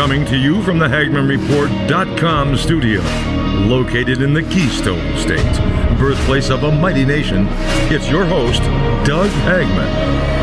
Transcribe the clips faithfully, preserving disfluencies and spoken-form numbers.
Coming to you from the Hagman Report dot com studio, located in the Keystone State, birthplace of a mighty nation, it's your host, Doug Hagman.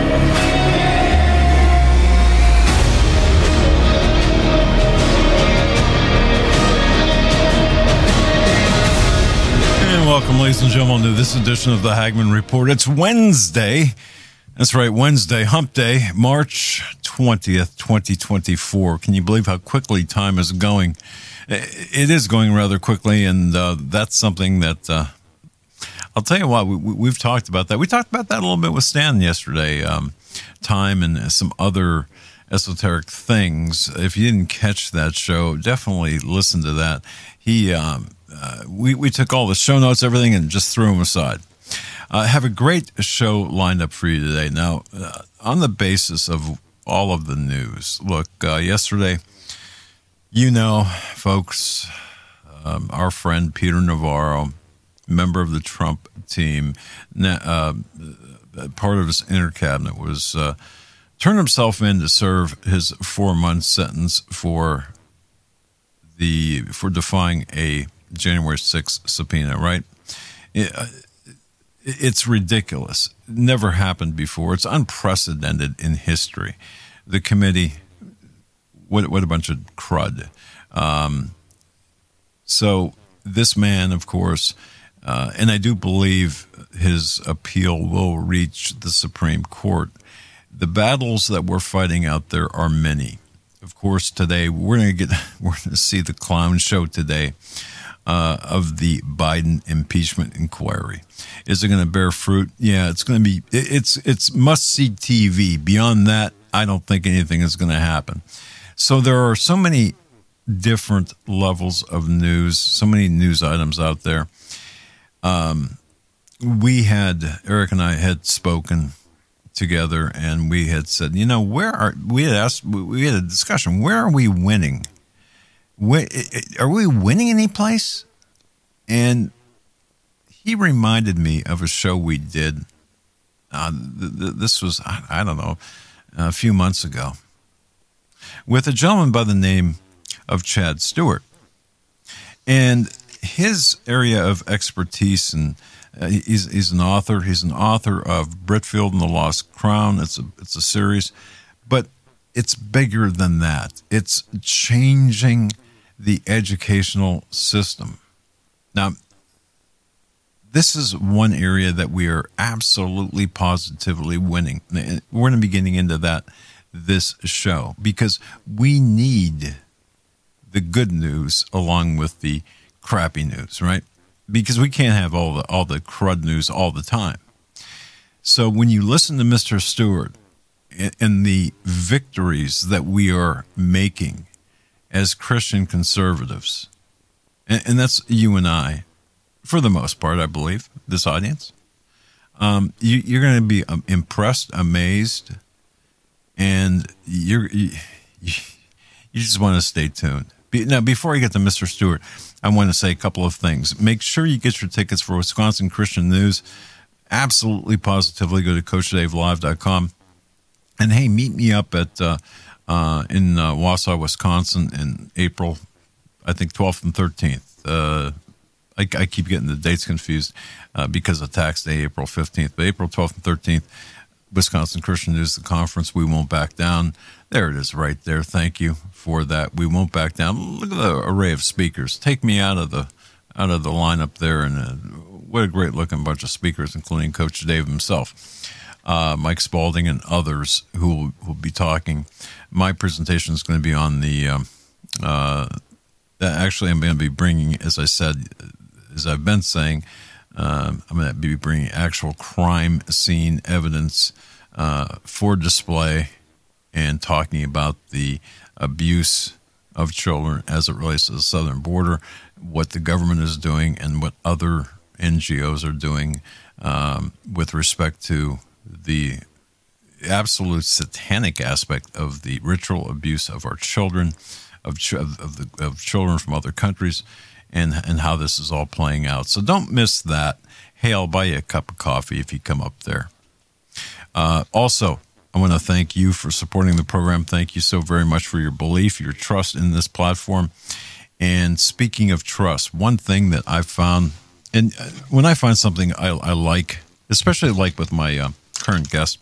Welcome, ladies and gentlemen, to this edition of the Hagman Report. It's Wednesday. That's right, Wednesday, Hump Day, March twentieth, twenty twenty-four. Can you believe how quickly time is going? It is going rather quickly, and uh, that's something that, uh, I'll tell you what, we, we've talked about that. We talked about that a little bit with Stan yesterday, um, time and some other esoteric things. If you didn't catch that show, definitely listen to that. He... Um, Uh, we, we took all the show notes, everything, and just threw them aside. I uh, have a great show lined up for you today. Now, uh, on the basis of all of the news, look, uh, yesterday, you know, folks, um, our friend Peter Navarro, member of the Trump team, uh, part of his inner cabinet, was uh, turned himself in to serve his four-month sentence for the for defying a January sixth subpoena, right? It, uh, it's ridiculous. Never happened before. It's unprecedented in history. The committee, what, what a bunch of crud. Um, so this man, of course, uh, and I do believe his appeal will reach the Supreme Court. The battles that we're fighting out there are many. Of course, today we're going to get we're going to see the clown show today. Uh, of the Biden impeachment inquiry. Is it going to bear fruit? Yeah, it's going to be, it, it's it's must-see T V. Beyond that, I don't think anything is going to happen. So there are so many different levels of news, so many news items out there. Um, we had, Eric and I had spoken together, and we had said, you know, where are, we had asked, we had a discussion, where are we winning? Are we winning any place? And he reminded me of a show we did. Uh, th- th- this was, I, I don't know, a few months ago, with a gentleman by the name of Chad Stewart. And his area of expertise, and uh, he's, he's an author. He's an author of Britfield and the Lost Crown. It's a it's a series, but it's bigger than that. It's changing the educational system. Now, this is one area that we are absolutely positively winning. We're going to be getting into that this show because we need the good news along with the crappy news, right? Because we can't have all the all the crud news all the time. So when you listen to Mister Stewart and the victories that we are making as Christian conservatives, and, and that's you and I, for the most part, I believe, this audience, um, you, you're going to be um, impressed, amazed, and you're, you, you just want to stay tuned. Be, now, before I get to Mister Stewart, I want to say a couple of things. Make sure you get your tickets for Wisconsin Christian News. Absolutely, positively, go to coach dave live dot com. And, hey, meet me up at... Uh, Uh, in uh, Wausau, Wisconsin, in April, I think twelfth and thirteenth. Uh, I, I keep getting the dates confused uh, because of tax day, April fifteenth. But April twelfth and thirteenth, Wisconsin Christian News, the conference. We won't back down. There it is right there. Thank you for that. We won't back down. Look at the array of speakers. Take me out of the out of the lineup there. And uh, what a great looking bunch of speakers, including Coach Dave himself. Uh, Mike Spalding and others who will, will be talking. My presentation is going to be on the, um, uh, actually I'm going to be bringing, as I said, as I've been saying, um, I'm going to be bringing actual crime scene evidence uh, for display and talking about the abuse of children as it relates to the southern border, what the government is doing and what other N G Os are doing um, with respect to the absolute satanic aspect of the ritual abuse of our children, of ch- of, the, of children from other countries, and and how this is all playing out. So don't miss that. Hey, I'll buy you a cup of coffee if you come up there. Uh, also, I want to thank you for supporting the program. Thank you so very much for your belief, your trust in this platform. And speaking of trust, one thing that I've found, and when I find something I, I like, especially like with my uh, current guest,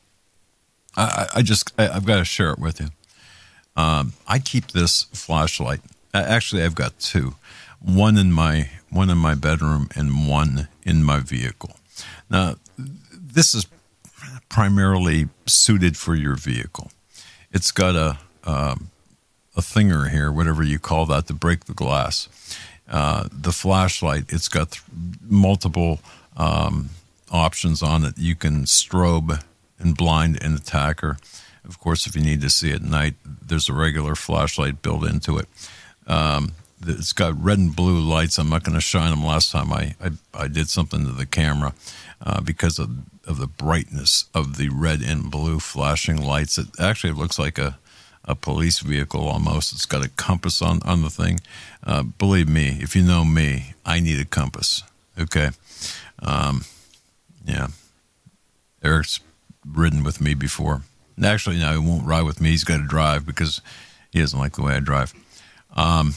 I, I just, I, I've got to share it with you. Um, I keep this flashlight. Actually, I've got two, one in my one in my bedroom and one in my vehicle. Now, this is primarily suited for your vehicle. It's got a um, a thinger here, whatever you call that, to break the glass. Uh, the flashlight, it's got th- multiple um, options on it. You can strobe and blind an attacker. Of course, if you need to see at night, there's a regular flashlight built into it. Um, it's got red and blue lights. I'm not going to shine them. Last time I, I, I did something to the camera uh, because of, of the brightness of the red and blue flashing lights. It actually looks like a, a police vehicle almost. It's got a compass on, on the thing. Uh, believe me, if you know me, I need a compass. Okay. Um, yeah. Eric's ridden with me before. Actually, no, he won't ride with me. He's got to drive because he doesn't like the way I drive. Um,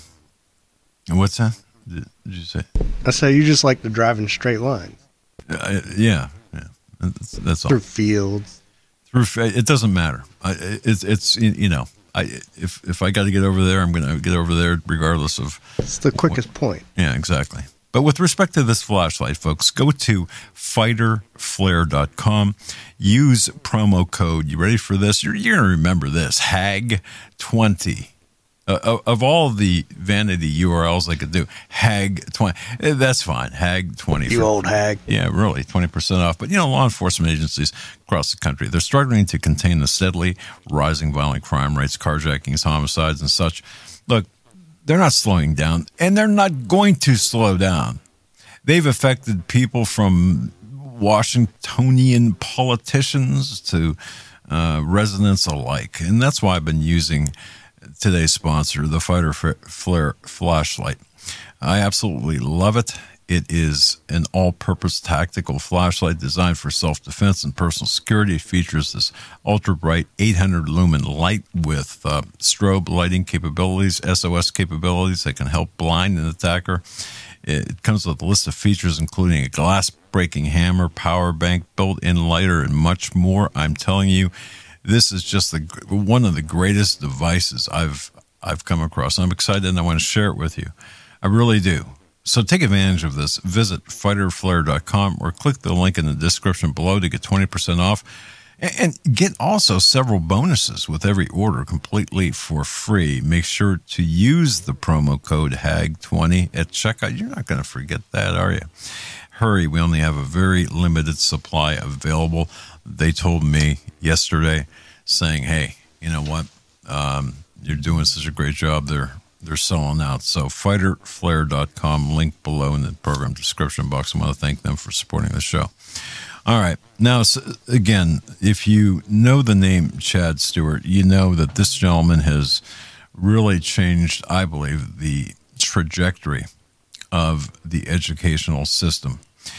and what's that? Did, did you say? I say you just like to drive in straight lines. Uh, yeah, yeah. That's, that's all. Through fields. Through it doesn't matter. I, it's it's you know, I if if I got to get over there, I'm going to get over there regardless of. It's the quickest what, point. Yeah, exactly. But with respect to this flashlight, folks, go to fighter flare dot com. Use promo code. You ready for this? You're, you're going to remember this. H A G twenty. Uh, of all the vanity U R Ls I could do, H A G twenty. That's fine. H A G twenty. You for, old hag. Yeah, really. twenty percent off. But, you know, law enforcement agencies across the country, they're struggling to contain the steadily rising violent crime rates, carjackings, homicides, and such. Look, they're not slowing down, and they're not going to slow down. They've affected people from Washingtonian politicians to uh, residents alike. And that's why I've been using today's sponsor, the Fighter Flare flashlight. I absolutely love it. It is an all-purpose tactical flashlight designed for self-defense and personal security. It features this ultra-bright eight hundred lumen light with uh, strobe lighting capabilities, S O S capabilities that can help blind an attacker. It comes with a list of features including a glass-breaking hammer, power bank, built-in lighter, and much more. I'm telling you, this is just the one of the greatest devices I've I've come across. I'm excited and I want to share it with you. I really do. So take advantage of this. Visit fighter flare dot com or click the link in the description below to get twenty percent off and get also several bonuses with every order completely for free. Make sure to use the promo code H A G twenty at checkout. You're not going to forget that, are you? Hurry. We only have a very limited supply available. They told me yesterday saying, hey, you know what? Um, you're doing such a great job. They're They're selling out. So fighter flare dot com, link below in the program description box. I want to thank them for supporting the show. All right. Now, so again, if you know the name Chad Stewart, you know that this gentleman has really changed, I believe, the trajectory of the educational system.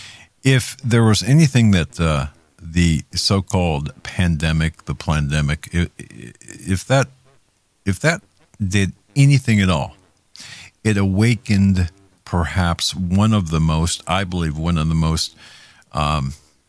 If there was anything that uh, the so-called pandemic, the plandemic, if, if that if that did anything at all, it awakened perhaps one of the most, I believe, one of the most, um,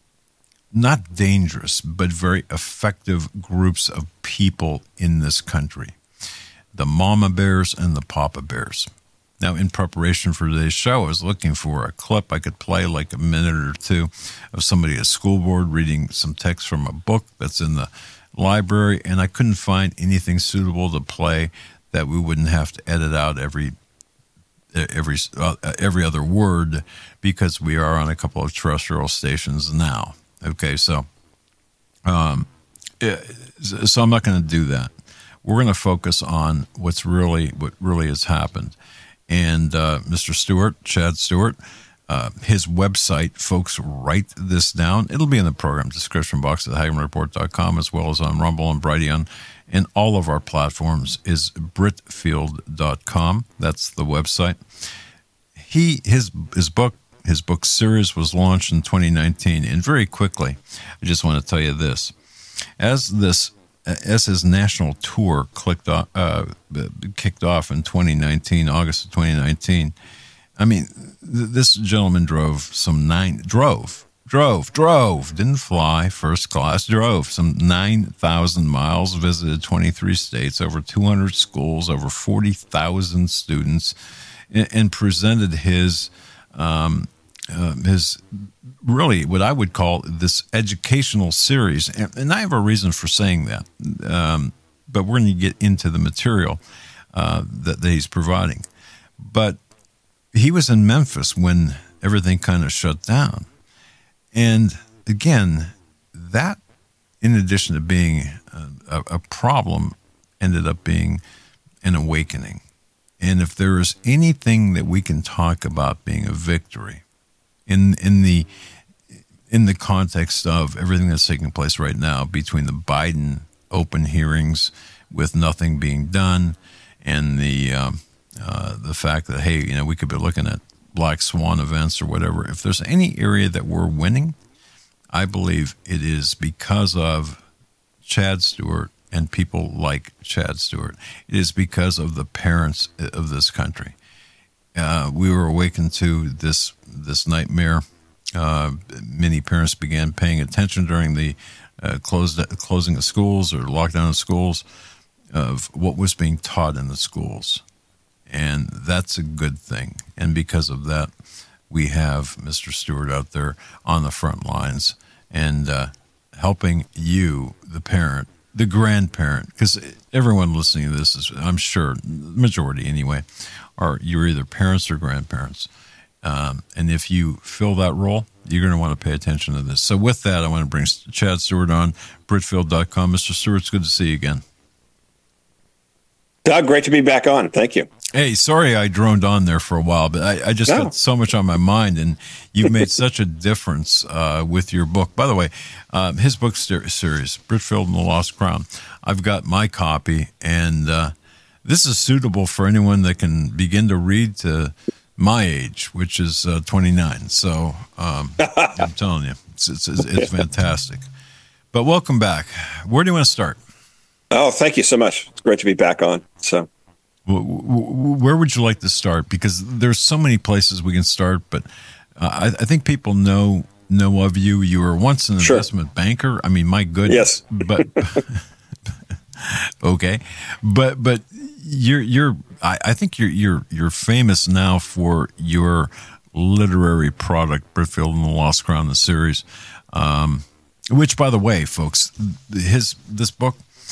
not dangerous, but very effective groups of people in this country. The mama bears and the papa bears. Now, in preparation for today's show, I was looking for a clip I could play, like a minute or two, of somebody at school board reading some text from a book that's in the library, and I couldn't find anything suitable to play that we wouldn't have to edit out every every uh, every other word because we are on a couple of terrestrial stations now. Okay, so um, so I'm not going to do that. We're going to focus on what's really what really has happened. And uh, Mister Stewart, Chad Stewart, uh, his website, folks, write this down. It'll be in the program description box at hagman report dot com as well as on Rumble and Brighteon. And all of our platforms is britfield dot com. That's the website. He his his book his book series was launched in twenty nineteen, and very quickly, I just want to tell you this: as this as his national tour clicked off, uh, kicked off in twenty nineteen, August of twenty nineteen. I mean, th- this gentleman drove some nine drove. Drove, drove, didn't fly, first class, drove some nine thousand miles, visited twenty-three states, over two hundred schools, over forty thousand students, and, and presented his, um, uh, his really what I would call this educational series. And, and I have a reason for saying that, um, but we're going to get into the material uh, that, that he's providing. But he was in Memphis when everything kind of shut down. And again, that, in addition to being a, a problem, ended up being an awakening. And if there is anything that we can talk about being a victory in in the in the context of everything that's taking place right now between the Biden open hearings with nothing being done and the um, uh, the fact that, hey, you know, we could be looking at black swan events or whatever. If there's any area that we're winning, I believe it is because of Chad Stewart and people like Chad Stewart. It is because of the parents of this country. Uh, we were awakened to this this nightmare. Uh, many parents began paying attention during the uh, closed, closing of schools or lockdown of schools of what was being taught in the schools. And that's a good thing. And because of that, we have Mister Stewart out there on the front lines and uh, helping you, the parent, the grandparent, because everyone listening to this is, I'm sure, majority anyway, are you're either parents or grandparents. Um, and if you fill that role, you're going to want to pay attention to this. So with that, I want to bring Chad Stewart on, Britfield dot com. Mister Stewart, it's good to see you again. Doug, great to be back on. Thank you. Hey, sorry I droned on there for a while, but I, I just no. got so much on my mind, and you've made such a difference uh, with your book. By the way, um, his book ser- series, Britfield and the Lost Crown, I've got my copy, and uh, this is suitable for anyone that can begin to read to my age, which is uh, twenty-nine. So um, I'm telling you, it's, it's, it's fantastic. But welcome back. Where do you want to start? Oh, thank you so much. It's great to be back on. So, where would you like to start? Because there's so many places we can start, but uh, I, I think people know know of you. You were once an sure. investment banker. I mean, my goodness. Yes. But okay, but but you're you're. I, I think you're you're you're famous now for your literary product, Britfield and the Lost Crown, the series. Um, which, by the way, folks, his this book.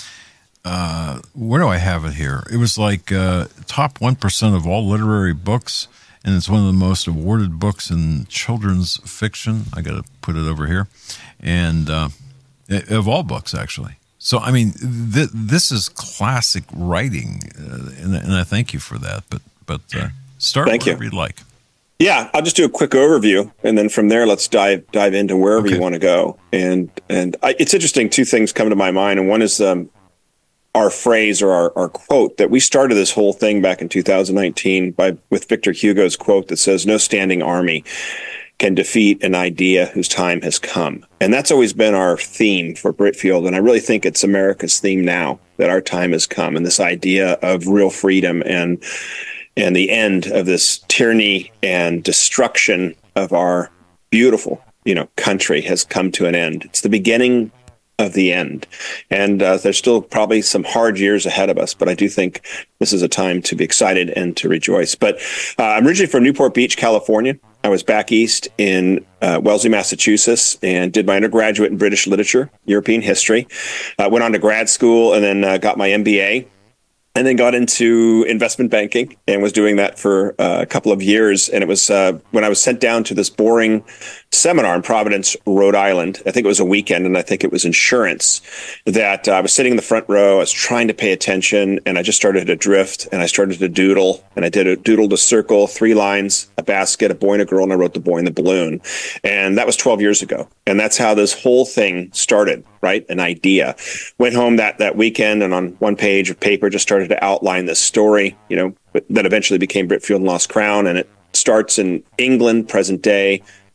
Uh, where do I have it here? It was like uh, top one percent of all literary books, and it's one of the most awarded books in children's fiction. I got to put it over here. And uh, of all books, actually. So, I mean, th- this is classic writing, uh, and, and I thank you for that. But but uh, start thank wherever you. you'd like. Yeah, I'll just do a quick overview, and then from there, let's dive dive into wherever okay. you want to go. And and I, it's interesting, two things come to my mind, and one is um, our phrase or our, our quote that we started this whole thing back in two thousand nineteen by with Victor Hugo's quote that says, "No standing army can defeat an idea whose time has come." And that's always been our theme for Britfield. And I really think it's America's theme now, that our time has come, and this idea of real freedom and and the end of this tyranny and destruction of our beautiful, you know, country has come to an end. It's the beginning of the end. And uh, there's still probably some hard years ahead of us, but I do think this is a time to be excited and to rejoice. But uh, I'm originally from Newport Beach, California. I was back east in uh, Wellesley, Massachusetts, and did my undergraduate in British literature, European history. Uh, went on to grad school and then uh, got my M B A. And then got into investment banking and was doing that for uh, a couple of years. And it was uh, when I was sent down to this boring seminar in Providence, Rhode Island. I think it was a weekend, and I think it was insurance, that uh, I was sitting in the front row. I was trying to pay attention, and I just started to drift, and I started to doodle. And I did a doodled a circle, three lines, a basket, a boy and a girl, and I wrote the boy and the balloon. And that was twelve years ago. And that's how this whole thing started. Right? An idea. Went home that, that weekend, and on one page of paper just started to outline this story, you know, that eventually became Britfield and Lost Crown. And it starts in England, present day,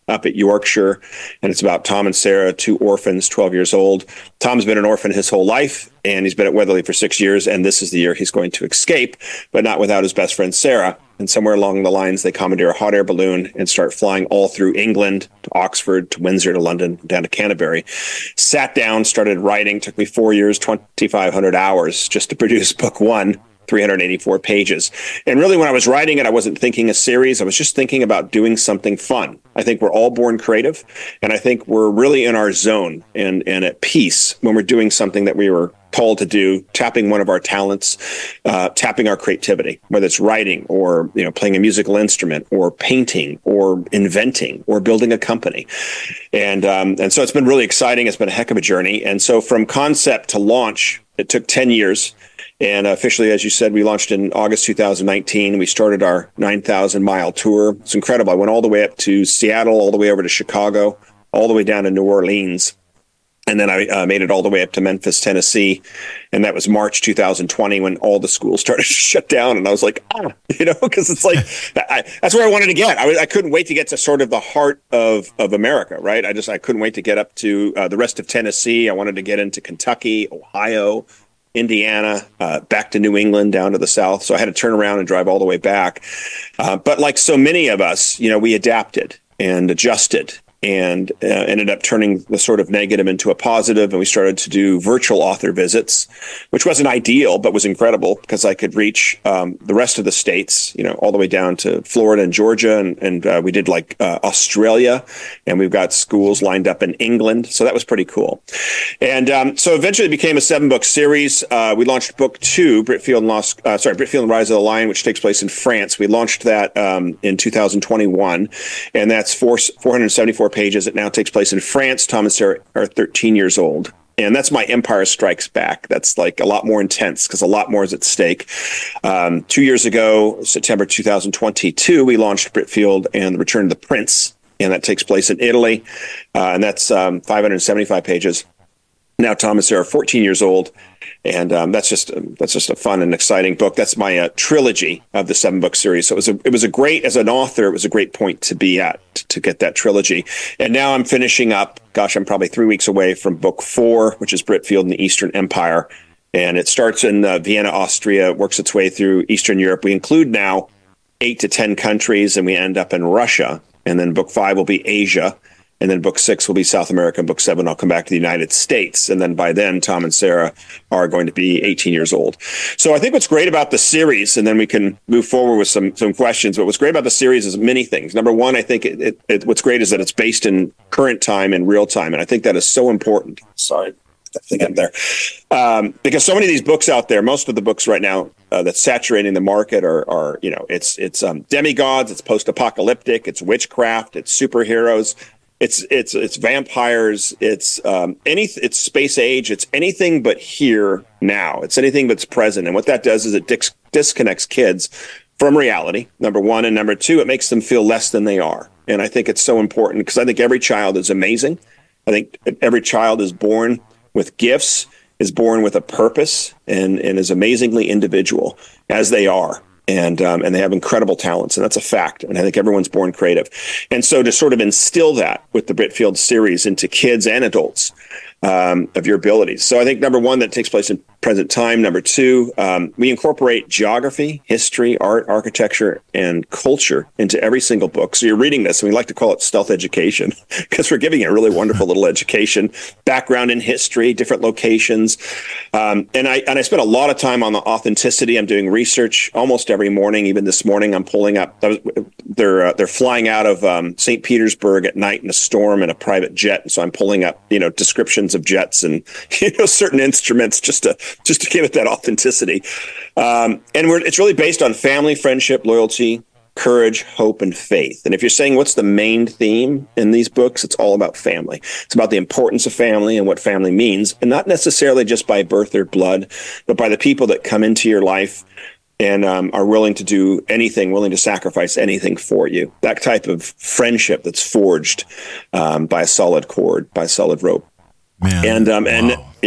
up at Yorkshire, and it's about Tom and Sarah, two orphans, twelve years old. Tom's been an orphan his whole life, and he's been at Weatherly for six years, and this is the year he's going to escape, but not without his best friend, Sarah. And somewhere along the lines, they commandeer a hot air balloon and start flying all through England, to Oxford, to Windsor, to London, down to Canterbury. Sat down, started writing, took me four years, twenty-five hundred hours just to produce book one. three hundred eighty-four pages. And really, when I was writing it, I wasn't thinking a series. I was just thinking about doing something fun. I think we're all born creative, and I think we're really in our zone and, and at peace when we're doing something that we were called to do, tapping one of our talents, uh, tapping our creativity, whether it's writing or, you know, playing a musical instrument or painting or inventing or building a company. And, um, and so it's been really exciting. It's been a heck of a journey. And so from concept to launch, it took ten years. And officially, as you said, we launched in August two thousand nineteen. We started our nine thousand mile tour. It's incredible. I went all the way up to Seattle, all the way over to Chicago, all the way down to New Orleans. And then I uh, made it all the way up to Memphis, Tennessee. And that was March two thousand twenty when all the schools started to shut down. And I was like, ah, you know, because it's like, I, that's where I wanted to get. I, I couldn't wait to get to sort of the heart of, of America, right? I just, I couldn't wait to get up to uh, the rest of Tennessee. I wanted to get into Kentucky, Ohio, Indiana, uh, back to New England, down to the South. So I had to turn around and drive all the way back. Uh, but like so many of us, you know, we adapted and adjusted and uh, ended up turning the sort of negative into a positive. And we started to do virtual author visits, which wasn't ideal, but was incredible because I could reach um, the rest of the states, you know, all the way down to Florida and Georgia. And, and uh, we did like uh, Australia, and we've got schools lined up in England. So that was pretty cool. And um, so eventually it became a seven book series. Uh, we launched book two, Britfield and Lost, uh, sorry, Britfield and Rise of the Lion, which takes place in France. We launched that um, in two thousand twenty-one, and that's four, four hundred seventy-four pages. It now takes place in France. Tom and Sarah are thirteen years old. And that's my Empire Strikes Back. That's like a lot more intense because a lot more is at stake. Um, two years ago, September two thousand twenty-two, we launched Britfield and the Return of the Prince. And that takes place in Italy. Uh, and that's um, five hundred seventy-five pages. Now Tom and Sarah are fourteen years old. And um, that's just that's just a fun and exciting book. That's my uh, trilogy of the seven book series. So it was a it was a great, as an author, it was a great point to be at to, to get that trilogy. And now I'm finishing up. Gosh, I'm probably three weeks away from book four, which is Britfield and the Eastern Empire. And it starts in uh, Vienna, Austria, works its way through Eastern Europe. We include now eight to ten countries, and we end up in Russia. And then book five will be Asia. And then book six will be South America, and book seven, I'll come back to the United States. And then by then, Tom and Sarah are going to be eighteen years old. So I think what's great about the series, and then we can move forward with some some questions, but what's great about the series is many things. Number one, I think it, it, it, what's great is that it's based in current time and real time. And I think that is so important. Sorry, that thing up there. Um, because so many of these books out there, most of the books right now uh, that's saturating the market are, are you know, it's, it's um, demigods, it's post-apocalyptic, it's witchcraft, it's superheroes. It's it's it's vampires. It's um, any it's space age. It's anything but here now. It's anything that's present. And what that does is it dis- disconnects kids from reality. Number one, and number two, it makes them feel less than they are. And I think it's so important because I think every child is amazing. I think every child is born with gifts, is born with a purpose, and and is amazingly individual as they are. And um, and they have incredible talents, and that's a fact. And I think everyone's born creative. And so to sort of instill that with the Britfield series into kids and adults um, of your abilities. So I think number one, that takes place in present time. Number two, um, we incorporate geography, history, art, architecture, and culture into every single book. So you're reading this, and we like to call it stealth education because we're giving it a really wonderful little education, background in history, different locations. Um, and I and I spent a lot of time on the authenticity. I'm doing research almost every morning. Even this morning, I'm pulling up. I was, they're uh, they're flying out of um, Saint Petersburg at night in a storm in a private jet, and so I'm pulling up, you know, descriptions of jets and you know certain instruments just to just to give it that authenticity. Um, and we're, it's really based on family, friendship, loyalty, courage, hope, and faith. And if you're saying what's the main theme in these books, it's all about family. It's about the importance of family and what family means, and not necessarily just by birth or blood, but by the people that come into your life and um, are willing to do anything, willing to sacrifice anything for you. That type of friendship that's forged um, by a solid cord, by a solid rope. Man, and um, and wow. yeah.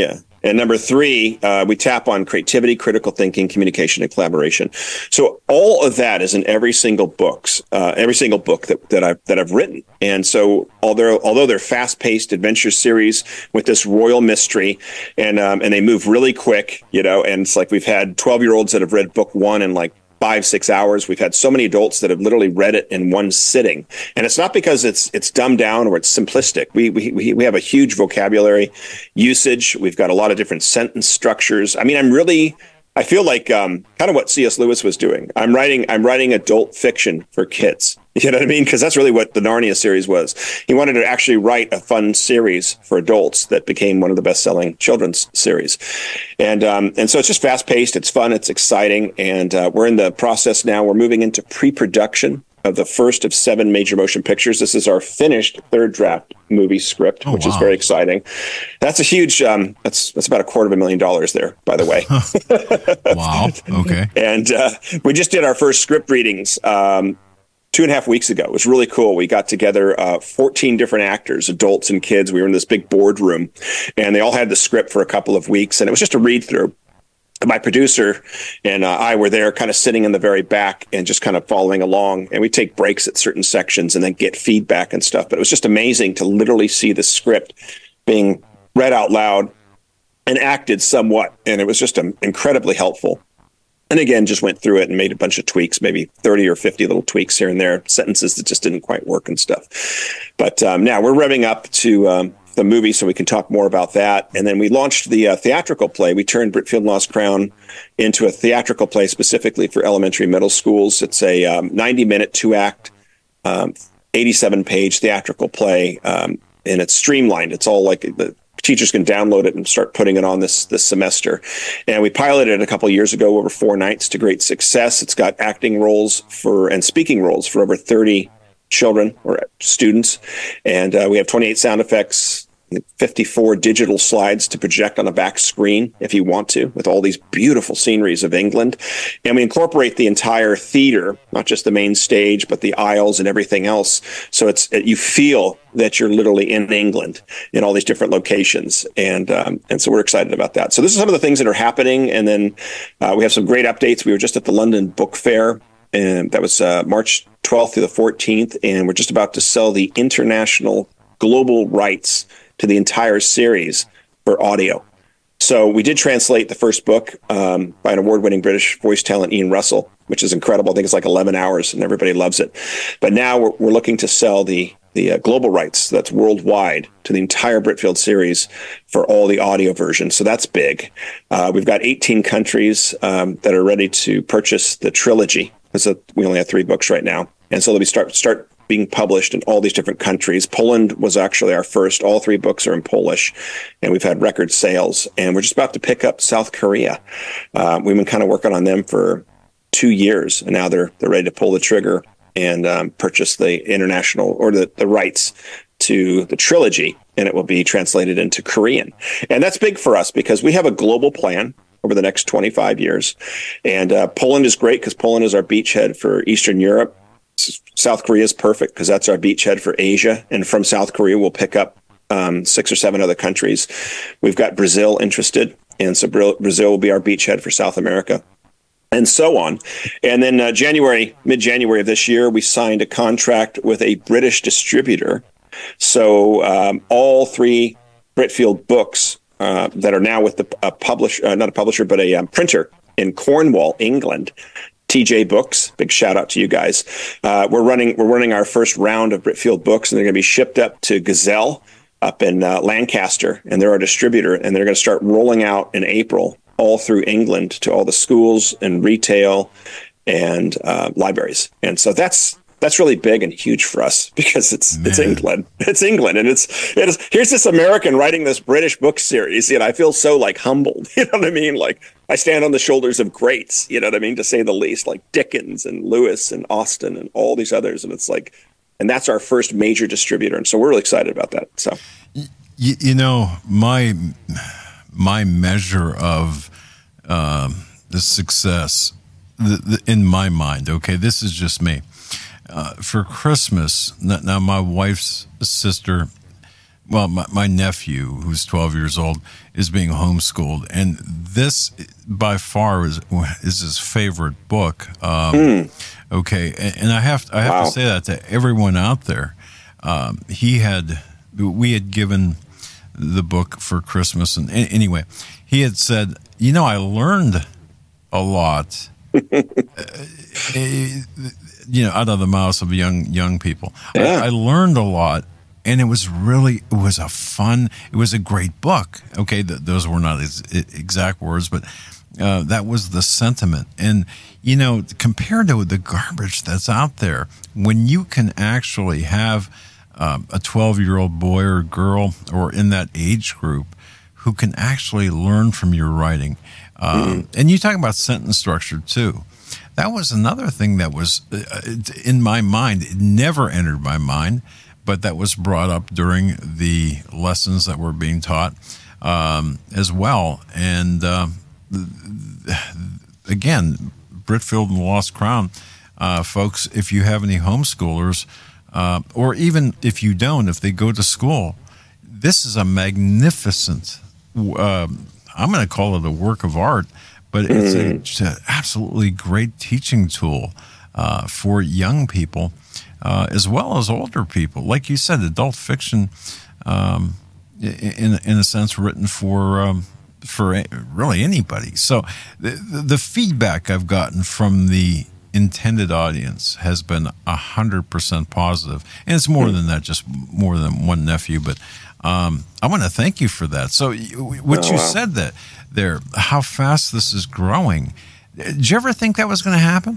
And number three, uh, we tap on creativity, critical thinking, communication, and collaboration. So all of that is in every single books, uh, every single book that, that I've that I've written. And so although although they're fast-paced adventure series with this royal mystery, and um, and they move really quick, you know, and it's like we've had twelve-year-olds that have read book one in like five, six hours. We've had so many adults that have literally read it in one sitting. And it's not because it's it's dumbed down or it's simplistic. We we we have a huge vocabulary usage. We've got a lot of different sentence structures. I mean, I'm really I feel like um, kind of what C S Lewis was doing. I'm writing I'm writing adult fiction for kids. You know what I mean? Because that's really what the Narnia series was. He wanted to actually write a fun series for adults that became one of the best-selling children's series. And um, and so it's just fast-paced. It's fun. It's exciting. And uh, we're in the process now. We're moving into pre-production of the first of seven major motion pictures. This is our finished third draft movie script, oh, which wow. is very exciting. That's a huge, um, that's that's about a quarter of a million dollars there, by the way. Wow. Okay. And uh, we just did our first script readings um, two and a half weeks ago. It was really cool. We got together uh, fourteen different actors, adults and kids. We were in this big boardroom, and they all had the script for a couple of weeks, and it was just a read through. My producer and uh, I were there kind of sitting in the very back and just kind of following along. And we take breaks at certain sections and then get feedback and stuff. But it was just amazing to literally see the script being read out loud and acted somewhat. And it was just um, incredibly helpful. And again, just went through it and made a bunch of tweaks, maybe thirty or fifty little tweaks here and there, sentences that just didn't quite work and stuff. But um, now we're revving up to um, the movie so we can talk more about that. And then we launched the uh, theatrical play. We turned Britfield Lost Crown into a theatrical play specifically for elementary middle schools. It's a um, ninety minute, two act, um, eighty-seven page theatrical play. Um, and it's streamlined. It's all like the teachers can download it and start putting it on this this semester. And we piloted it a couple of years ago over four nights to great success. It's got acting roles for and speaking roles for over thirty children or students. And uh, we have twenty-eight sound effects, fifty-four digital slides to project on the back screen if you want to, with all these beautiful sceneries of England. And we incorporate the entire theater, not just the main stage, but the aisles and everything else. So it's you feel that you're literally in England in all these different locations. And um, and so we're excited about that. So this is some of the things that are happening. And then uh, we have some great updates. We were just at the London Book Fair, and that was uh, March twelfth through the fourteenth. And we're just about to sell the international global rights to the entire series for audio. So we did translate the first book um, by an award-winning British voice talent, Ian Russell, which is incredible. I think it's like eleven hours and everybody loves it. But now we're, we're looking to sell the the uh, global rights, that's worldwide, to the entire Britfield series for all the audio versions. So that's big. Uh, we've got eighteen countries um, that are ready to purchase the trilogy. A, we only have three books right now. And so they'll be start start being published in all these different countries. Poland was actually our first. All three books are in Polish, and we've had record sales. And we're just about to pick up South Korea. Uh, we've been kind of working on them for two years, and now they're they're ready to pull the trigger and um, purchase the international or the, the rights to the trilogy, and it will be translated into Korean. And that's big for us because we have a global plan over the next twenty-five years. And uh, Poland is great because Poland is our beachhead for Eastern Europe. South Korea is perfect because that's our beachhead for Asia. And from South Korea, we'll pick up um, six or seven other countries. We've got Brazil interested, and so Brazil will be our beachhead for South America, and so on. And then uh, January, mid-January of this year, we signed a contract with a British distributor. So um, all three Britfield books uh, that are now with the a publisher, uh, not a publisher, but a um, printer in Cornwall, England, T J Books, big shout out to you guys. Uh, we're running we're running our first round of Britfield books, and they're going to be shipped up to Gazelle up in uh, Lancaster, and they're our distributor, and they're going to start rolling out in April all through England to all the schools and retail and uh, libraries. And so that's that's really big and huge for us because it's Man. it's England. It's England, and it's it is. Here's this American writing this British book series, and I feel so like humbled. You know what I mean? Like I stand on the shoulders of greats. You know what I mean, to say the least, like Dickens and Lewis and Austen and all these others. And it's like, and that's our first major distributor, and so we're really excited about that. So, you, you know, my my measure of um, the success the, the, in my mind. Okay, this is just me. Uh, for Christmas, now my wife's sister well, my, my nephew, who's twelve years old, is being homeschooled, and this by far is is his favorite book. Um, mm. Okay, and, and I have I have wow. to say that to everyone out there. Um, he had we had given the book for Christmas, and anyway, he had said, "You know, I learned a lot." You know, out of the mouths of young young people, yeah. I, I learned a lot. And it was really, it was a fun, it was a great book. Okay, th- those were not his exact words, but uh, that was the sentiment. And, you know, compared to the garbage that's out there, when you can actually have um, a twelve-year-old boy or girl or in that age group who can actually learn from your writing. Um, mm-hmm. And you talk about sentence structure, too. That was another thing that was uh, in my mind. It never entered my mind, but that was brought up during the lessons that were being taught um, as well. And uh, again, Britfield and the Lost Crown, uh, folks, if you have any homeschoolers, uh, or even if you don't, if they go to school, this is a magnificent, uh, I'm going to call it a work of art, but it's a, just an absolutely great teaching tool uh, for young people. Uh, as well as older people. Like you said, adult fiction, um, in in a sense, written for um, for really anybody. So the, the feedback I've gotten from the intended audience has been one hundred percent positive. And it's more than that, just more than one nephew. But um, I want to thank you for that. So what you said that there, how fast this is growing, did you ever think that was going to happen?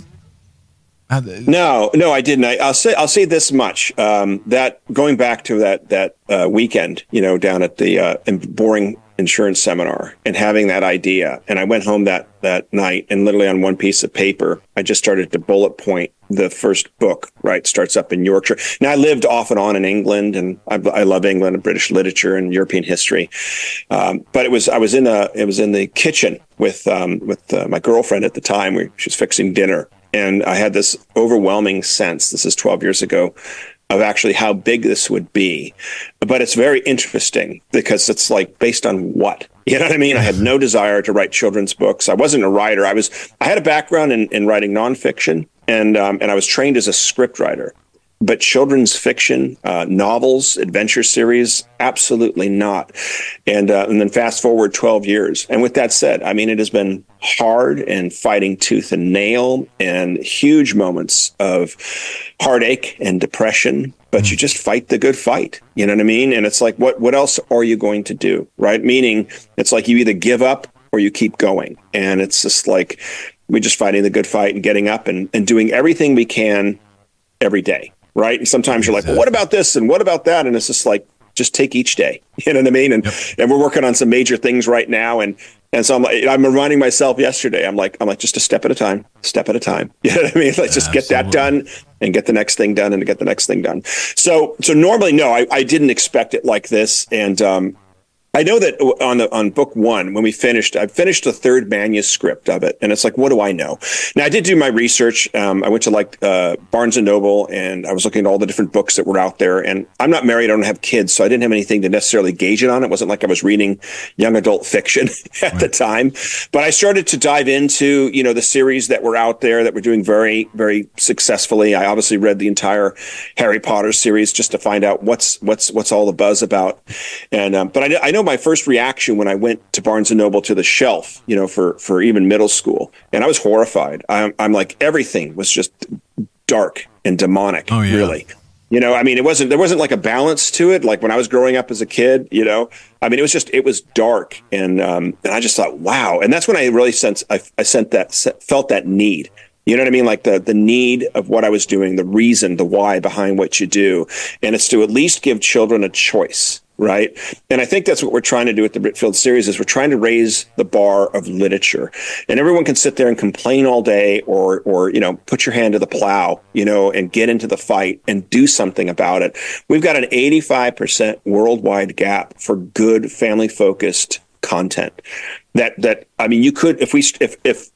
No, no, I didn't. I, I'll say I'll say this much: um, that going back to that that uh, weekend, you know, down at the uh, boring insurance seminar, and having that idea, and I went home that that night, and literally on one piece of paper, I just started to bullet point the first book. Right, starts up in Yorkshire. Now I lived off and on in England, and I, I love England and British literature and European history. Um, but it was I was in a it was in the kitchen with um, with uh, my girlfriend at the time. We, she was fixing dinner. And I had this overwhelming sense, this is twelve years ago, of actually how big this would be. But it's very interesting because it's like based on what? You know what I mean? I had no desire to write children's books. I wasn't a writer. I was. I had a background in, in writing nonfiction, and um, and I was trained as a script writer. But children's fiction, uh, novels, adventure series, absolutely not. And uh, and then fast forward twelve years. And with that said, I mean, it has been hard and fighting tooth and nail and huge moments of heartache and depression. But you just fight the good fight. You know what I mean? And it's like, what, what else are you going to do? Right? Meaning it's like you either give up or you keep going. And it's just like we're just fighting the good fight and getting up and, and doing everything we can every day. Right. And sometimes you're like, well, what about this? And what about that? And it's just like, just take each day. You know what I mean? And, yep. and we're working on some major things right now. And, and so I'm like, I'm reminding myself yesterday, I'm like, I'm like, just a step at a time, step at a time. You know what I mean? Let's just Absolutely. Get that done and get the next thing done and to get the next thing done. So, so normally, no, I, I didn't expect it like this. And, um, I know that on the on book one, when we finished, I finished the third manuscript of it, and it's like, what do I know? Now, I did do my research. Um, I went to like uh, Barnes and Noble, and I was looking at all the different books that were out there. And I'm not married; I don't have kids, so I didn't have anything to necessarily gauge it on. It wasn't like I was reading young adult fiction at right. the time. But I started to dive into, you know, the series that were out there that were doing very, very successfully. I obviously read the entire Harry Potter series just to find out what's what's what's all the buzz about. And um, but I, I know. My first reaction when I went to Barnes and Noble to the shelf, you know, for, for even middle school, and I was horrified. I'm, I'm like, everything was just dark and demonic, oh, yeah. really. You know, I mean, it wasn't, there wasn't like a balance to it. Like when I was growing up as a kid, you know, I mean, it was just, it was dark. And, um, and I just thought, wow. And that's when I really sensed, I, I sent that, felt that need. You know what I mean? Like the, the need of what I was doing, the reason, the why behind what you do. And it's to at least give children a choice. Right. And I think that's what we're trying to do with the Britfield series is we're trying to raise the bar of literature, and everyone can sit there and complain all day or, or, you know, put your hand to the plow, you know, and get into the fight and do something about it. We've got an eighty-five percent worldwide gap for good family focused content that, that, I mean, you could, if we, if, if,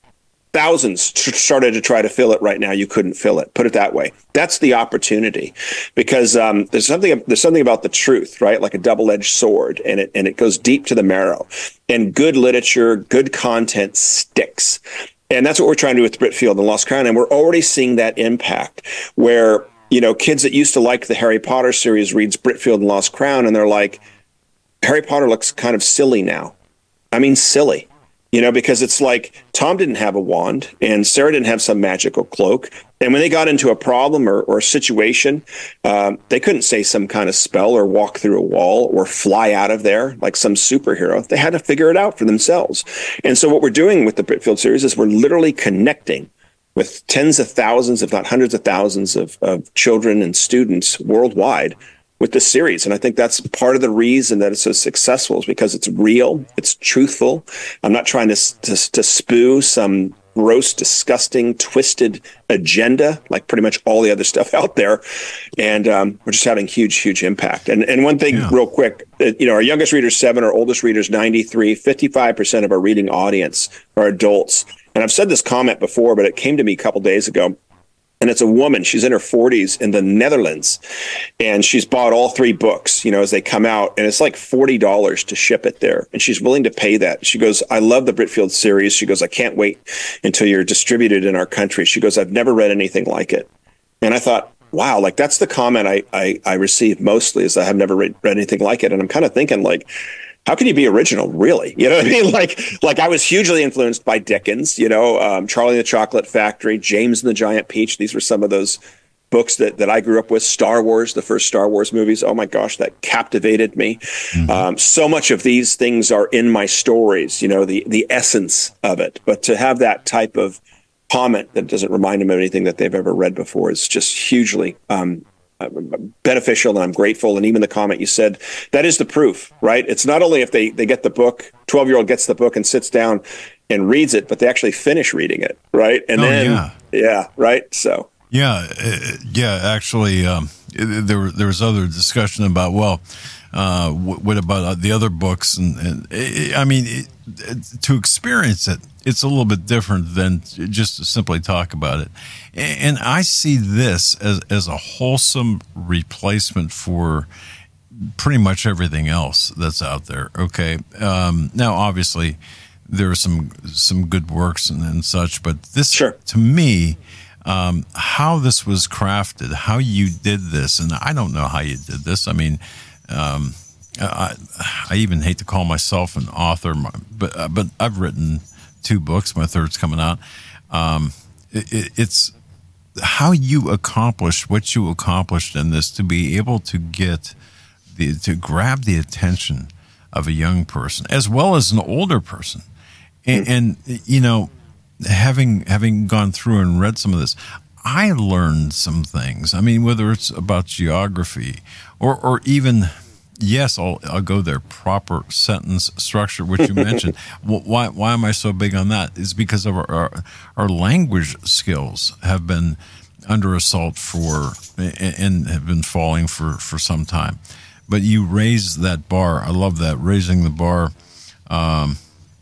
thousands t- started to try to fill it right now. You couldn't fill it. Put it that way. That's the opportunity, because um, there's something there's something about the truth, right? Like a double-edged sword, and it and it goes deep to the marrow. And good literature, good content sticks. And that's what we're trying to do with Britfield and Lost Crown. And we're already seeing that impact where, you know, kids that used to like the Harry Potter series reads Britfield and Lost Crown, and they're like, Harry Potter looks kind of silly now. I mean, silly, you know, because it's like Tom didn't have a wand and Sarah didn't have some magical cloak. And when they got into a problem or, or a situation, um, they couldn't say some kind of spell or walk through a wall or fly out of there like some superhero. They had to figure it out for themselves. And so what we're doing with the Britfield series is we're literally connecting with tens of thousands, if not hundreds of thousands of, of children and students worldwide with this series. And I think that's part of the reason that it's so successful, is because it's real, it's truthful. I'm not trying to, to, to spew some gross, disgusting, twisted agenda like pretty much all the other stuff out there. And um, we're just having huge, huge impact. And and one thing yeah. real quick, you know, our youngest reader's seven, our oldest reader's ninety-three, fifty-five percent of our reading audience are adults. And I've said this comment before, but it came to me a couple days ago. And it's a woman. She's in her forties in the Netherlands, and she's bought all three books, you know, as they come out, and it's like forty dollars to ship it there. And she's willing to pay that. She goes, I love the Britfield series. She goes, I can't wait until you're distributed in our country. She goes, I've never read anything like it. And I thought, wow, like that's the comment I, I, I received mostly, is I have never read, read anything like it. And I'm kind of thinking, like, how can you be original, really? You know what I mean? Like, like I was hugely influenced by Dickens, you know, um, Charlie and the Chocolate Factory, James and the Giant Peach. These were some of those books that, that I grew up with. Star Wars, the first Star Wars movies. Oh my gosh, that captivated me. Mm-hmm. Um, so much of these things are in my stories, you know, the, the essence of it. But to have that type of comment that doesn't remind them of anything that they've ever read before is just hugely um beneficial, and I'm grateful. And even the comment you said, that is the proof, right? It's not only if they, they get the book, twelve-year-old gets the book and sits down and reads it, but they actually finish reading it, right? And oh, then, yeah. yeah, right? So. Yeah, yeah, actually, um, there, there was other discussion about, well, uh, what about the other books? And, and I mean, it, it, to experience it, it's a little bit different than just to simply talk about it. And I see this as, as a wholesome replacement for pretty much everything else that's out there. Okay. Um, now, obviously, there are some some good works and, and such, but this, sure. to me, um, how this was crafted, how you did this, and I don't know how you did this. I mean, um, I, I even hate to call myself an author, but uh, but I've written two books. My third's coming out. Um, it, it, it's how you accomplished what you accomplished in this, to be able to get the to grab the attention of a young person as well as an older person, and, and you know, having having gone through and read some of this, I learned some things. I mean, whether it's about geography or or even. Yes, I'll I'll go there. Proper sentence structure, which you mentioned. Why why am I so big on that? Is because of our, our our language skills have been under assault for and have been falling for, for some time. But you raise that bar. I love that, raising the bar um,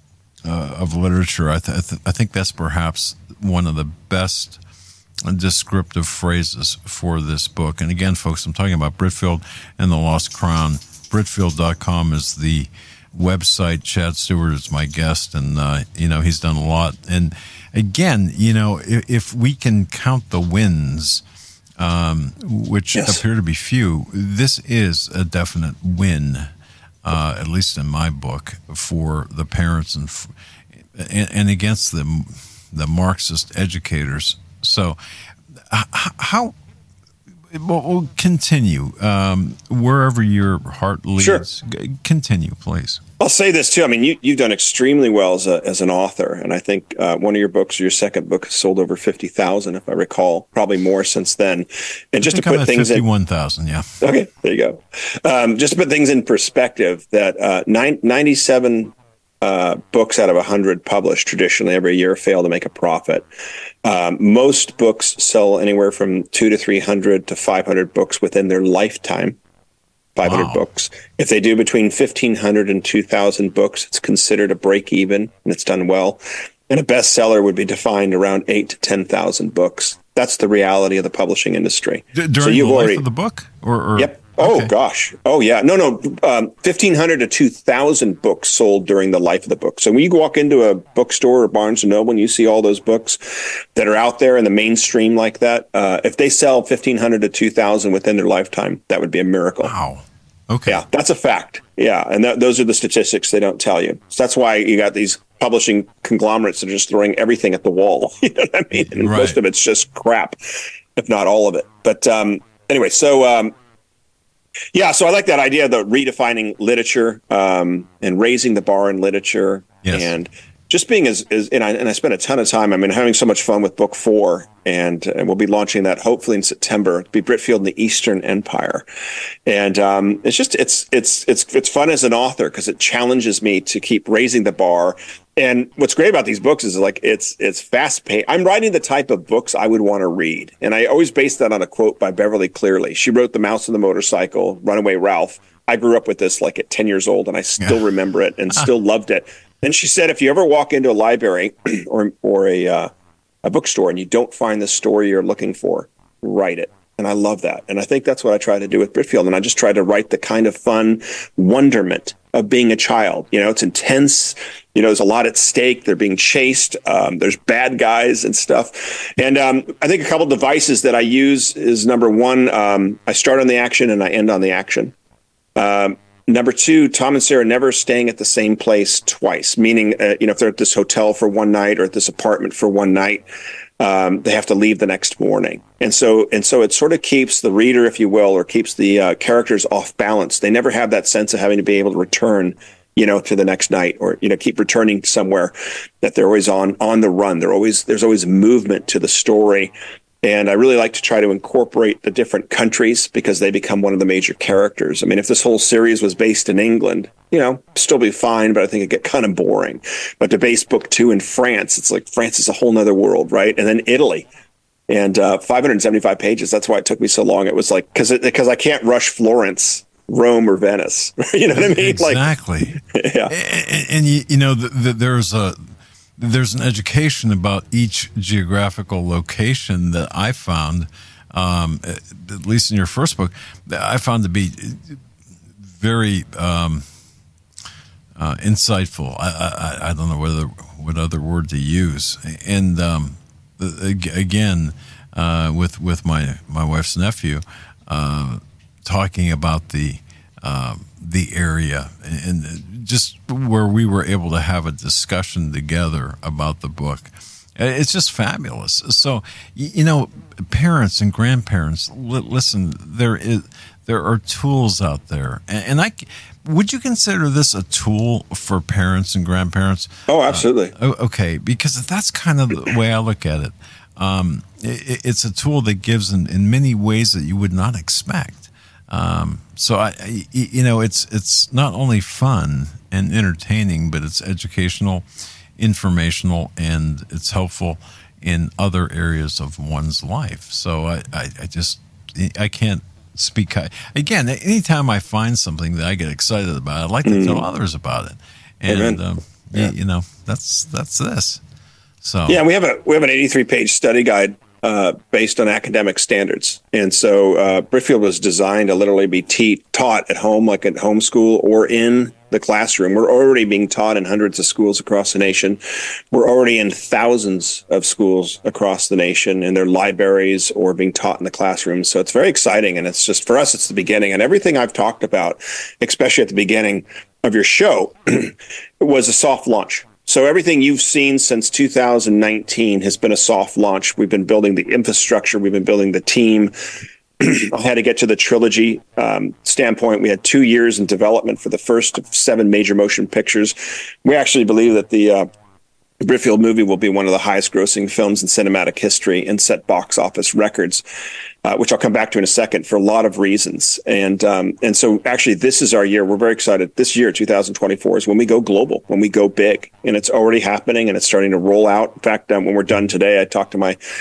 uh, of literature. I, th- I, th- I think that's perhaps one of the best descriptive phrases for this book. And again, folks, I'm talking about Britfield and the Lost Crown. Britfield dot com is the website. Chad Stewart is my guest, and uh, you know, he's done a lot. And again, you know, if, if we can count the wins, um, which yes. appear to be few, this is a definite win, uh, at least in my book, for the parents and and, and against the the Marxist educators. So, how we'll continue um, wherever your heart leads. Sure. Continue, please. I'll say this too. I mean, you, you've done extremely well as a as an author, and I think uh, one of your books, your second book, has sold over fifty thousand, if I recall, probably more since then. And just I think to put I'm at things fifty-one thousand, yeah. Okay, there you go. Um, just to put things in perspective, that uh, nine, ninety-seven uh, books out of one hundred published traditionally every year fail to make a profit. Um, most books sell anywhere from two to three hundred to five hundred books within their lifetime. five hundred wow. books. If they do between fifteen hundred and two thousand books, it's considered a break even, and it's done well. And a bestseller would be defined around eight to ten thousand books. That's the reality of the publishing industry. D- during so you've the life already, of the book? Or, or Yep. Oh, okay. gosh. Oh, yeah. No, no. Um, fifteen hundred to two thousand books sold during the life of the book. So when you walk into a bookstore or Barnes and Noble and you see all those books that are out there in the mainstream like that, uh, if they sell fifteen hundred to two thousand within their lifetime, that would be a miracle. Wow. Okay. Yeah, that's a fact. Yeah, and th- those are the statistics they don't tell you. So that's why you got these publishing conglomerates that are just throwing everything at the wall. You know what I mean? And Right. most of it's just crap, if not all of it. But um, anyway, so um, yeah, so I like that idea of the redefining literature um, and raising the bar in literature Yes. and just being as, as and I and I spent a ton of time. I mean, having so much fun with book four, and, and we'll be launching that hopefully in September. It'll be Britfield and the Eastern Empire, and um, it's just it's it's it's it's fun as an author because it challenges me to keep raising the bar. And what's great about these books is like it's it's fast paced. I'm writing the type of books I would want to read, and I always base that on a quote by Beverly Cleary. She wrote The Mouse and the Motorcycle, Runaway Ralph. I grew up with this like at ten years old, and I still remember it and still loved it. And she said, if you ever walk into a library or or a uh, a bookstore and you don't find the story you're looking for, write it. And I love that. And I think that's what I try to do with Britfield. And I just try to write the kind of fun wonderment of being a child. You know, it's intense. You know, there's a lot at stake. They're being chased. Um, there's bad guys and stuff. And um, I think a couple devices that I use is number one, um, I start on the action and I end on the action. Um, Number two, Tom and Sarah never staying at the same place twice, meaning, uh, you know, if they're at this hotel for one night or at this apartment for one night, um, they have to leave the next morning. And so and so it sort of keeps the reader, if you will, or keeps the uh, characters off balance. They never have that sense of having to be able to return, you know, to the next night or, you know, keep returning somewhere, that they're always on on the run. They're always there's always movement to the story. And I really like to try to incorporate the different countries because they become one of the major characters. I mean, if this whole series was based in England, you know, still be fine, but I think it'd get kind of boring. But to base book two in France, it's like France is a whole nother world, right? And then Italy. And uh, five hundred seventy-five pages. That's why it took me so long. It was like, because because I can't rush Florence, Rome, or Venice. You know what I mean? Exactly. Like, yeah. And, and you, you know, the, the, there's a... There's an education about each geographical location that I found, um, at least in your first book, that I found to be very um, uh, insightful. I, I, I don't know whether what other word to use. And um, again, uh, with with my my wife's nephew, uh, talking about the um, the area and just where we were able to have a discussion together about the book. It's just fabulous. So, you know, parents and grandparents, listen, there is there are tools out there. And I would you consider this a tool for parents and grandparents? Oh, absolutely. Uh, okay, because that's kind of the way I look at it. Um, it it's a tool that gives in, in many ways that you would not expect. Um, so I, I, you know, it's it's not only fun and entertaining, but it's educational, informational, and it's helpful in other areas of one's life. So I, I, I just I can't speak again. Anytime I find something that I get excited about, I'd like to tell others about it. And um, yeah. you, you know, that's that's this. So yeah, we have a we have an eighty-three page study guide uh, based on academic standards, and so uh, Britfield was designed to literally be te- taught at home, like at homeschool or in the classroom. We're already being taught in hundreds of schools across the nation. We're already in thousands of schools across the nation in their libraries or being taught in the classroom. So it's very exciting. And it's just, for us, it's the beginning. And everything I've talked about, especially at the beginning of your show, was a soft launch. So everything you've seen since two thousand nineteen has been a soft launch. We've been building the infrastructure. We've been building the team. I had to get to the trilogy um, standpoint. We had two years in development for the first of seven major motion pictures. We actually believe that the uh, Britfield movie will be one of the highest grossing films in cinematic history and set box office records, uh, which I'll come back to in a second for a lot of reasons. And um, and so actually this is our year. We're very excited. This year, two thousand twenty-four, is when we go global, when we go big. And it's already happening and it's starting to roll out. In fact, um, when we're done today, I talked to my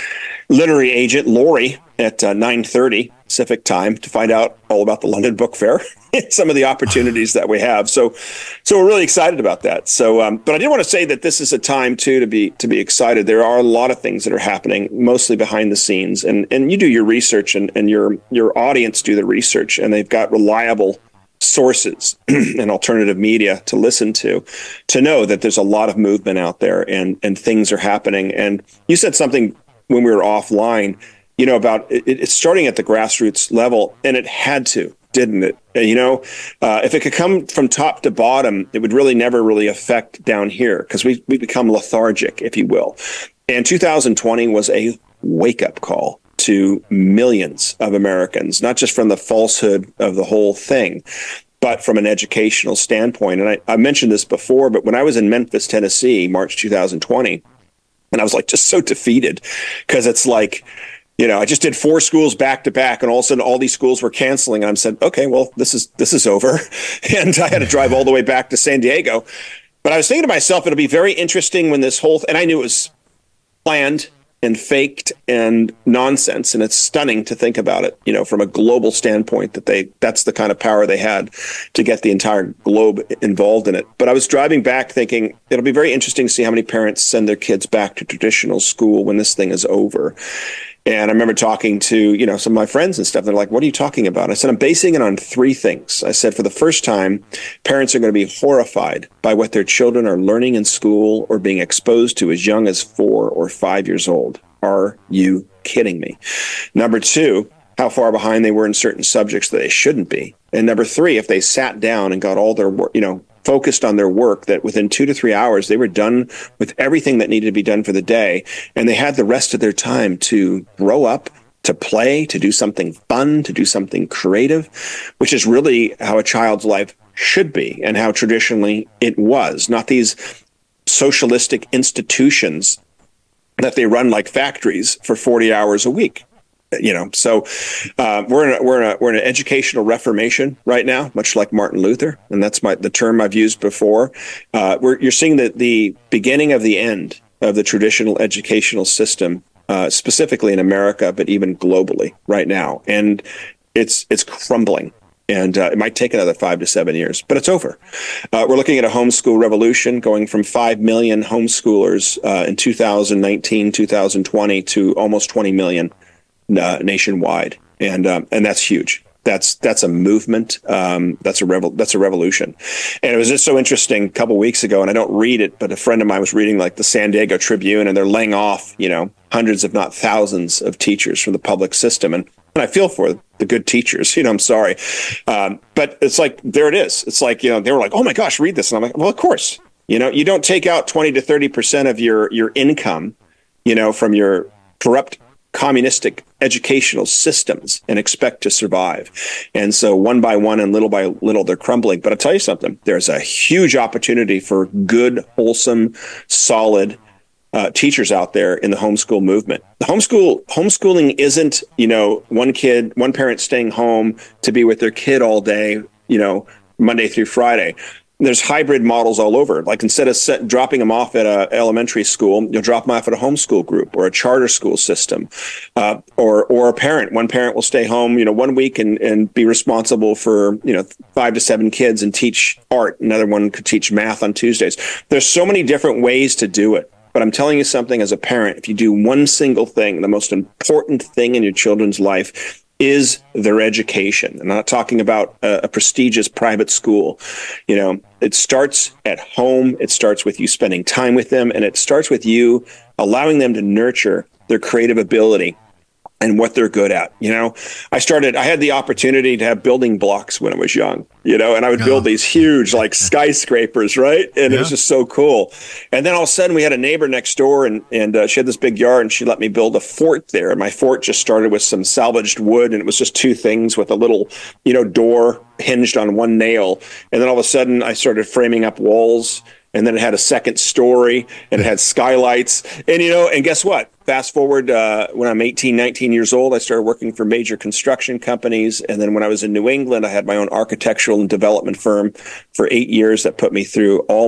literary agent Lori at uh, nine thirty Pacific time to find out all about the London Book Fair and some of the opportunities that we have. So, so we're really excited about that. So, um, but I did want to say that this is a time too to be to be excited. There are a lot of things that are happening, mostly behind the scenes, and and you do your research, and, and your your audience do the research, and they've got reliable sources and alternative media to listen to, to know that there's a lot of movement out there, and and things are happening. And you said something when we were offline, you know, about it, it's starting at the grassroots level, and it had to, didn't it? You know, uh, if it could come from top to bottom, it would really never really affect down here, because we we become lethargic, if you will. And two thousand twenty was a wake-up call to millions of Americans, not just from the falsehood of the whole thing, but from an educational standpoint. And I, I mentioned this before, but when I was in Memphis, Tennessee, March two thousand twenty, and I was like just so defeated, because it's like, you know, I just did four schools back to back, and all of a sudden all these schools were canceling. And I said, okay, well, this is this is over. And I had to drive all the way back to San Diego. But I was thinking to myself, it'll be very interesting when this whole, th- and I knew it was planned and faked and nonsense. And it's stunning to think about it, you know, from a global standpoint, that they, that's the kind of power they had to get the entire globe involved in it. But I was driving back thinking, it'll be very interesting to see how many parents send their kids back to traditional school when this thing is over. And I remember talking to, you know, some of my friends and stuff. They're like, what are you talking about? I said, I'm basing it on three things. I said, for the first time, parents are going to be horrified by what their children are learning in school or being exposed to as young as four or five years old. Are you kidding me? Number two, how far behind they were in certain subjects that they shouldn't be. And number three, if they sat down and got all their work, you know, focused on their work, that within two to three hours, they were done with everything that needed to be done for the day. And they had the rest of their time to grow up, to play, to do something fun, to do something creative, which is really how a child's life should be, and how traditionally it was. Not these socialistic institutions that they run like factories for forty hours a week. You know, so uh, we're in a, we're in a, we're in an educational reformation right now, much like Martin Luther, and that's my the term I've used before. Uh, we're you're seeing the the beginning of the end of the traditional educational system, uh, specifically in America, but even globally right now, and it's it's crumbling. And uh, it might take another five to seven years, but it's over. Uh, we're looking at a homeschool revolution, going from five million homeschoolers uh, in two thousand nineteen, two thousand twenty to almost twenty million uh, nationwide, and um, and that's huge. That's that's a movement. Um, that's a revol- that's a revolution. And it was just so interesting a couple weeks ago, and I don't read it, but a friend of mine was reading like the San Diego Tribune, and they're laying off, you know, hundreds, if not thousands, of teachers from the public system. And And I feel for the good teachers, you know, I'm sorry. Um, but it's like, there it is. It's like, you know, they were like, oh my gosh, read this. And I'm like, well, of course, you know, you don't take out twenty to thirty percent of your, your income, you know, from your corrupt communistic educational systems and expect to survive. And so one by one and little by little, they're crumbling. But I'll tell you something, there's a huge opportunity for good, wholesome, solid Uh, teachers out there in the homeschool movement. The homeschool homeschooling isn't, you know, one kid, one parent staying home to be with their kid all day, you know, Monday through Friday. There's hybrid models all over. Like instead of set, dropping them off at a elementary school, you'll drop them off at a homeschool group or a charter school system, uh, or or a parent. One parent will stay home, you know, one week and and be responsible for, you know, five to seven kids and teach art. Another one could teach math on Tuesdays. There's so many different ways to do it. But I'm telling you something, as a parent, if you do one single thing, the most important thing in your children's life is their education. I'm not talking about a, a prestigious private school. You know, it starts at home. It starts with you spending time with them, and it starts with you allowing them to nurture their creative ability and what they're good at. You know, I started, I had the opportunity to have building blocks when I was young, you know, and I would build these huge like skyscrapers, right? And yeah. It was just so cool. And then all of a sudden we had a neighbor next door, and, and uh, she had this big yard, and she let me build a fort there. And my fort just started with some salvaged wood, and it was just two things with a little, you know, door hinged on one nail. And then all of a sudden I started framing up walls, and then it had a second story, and it had skylights. And, you know, and guess what? Fast forward, uh, when I'm eighteen, nineteen years old, I started working for major construction companies. And then when I was in New England, I had my own architectural and development firm for eight years that put me through all my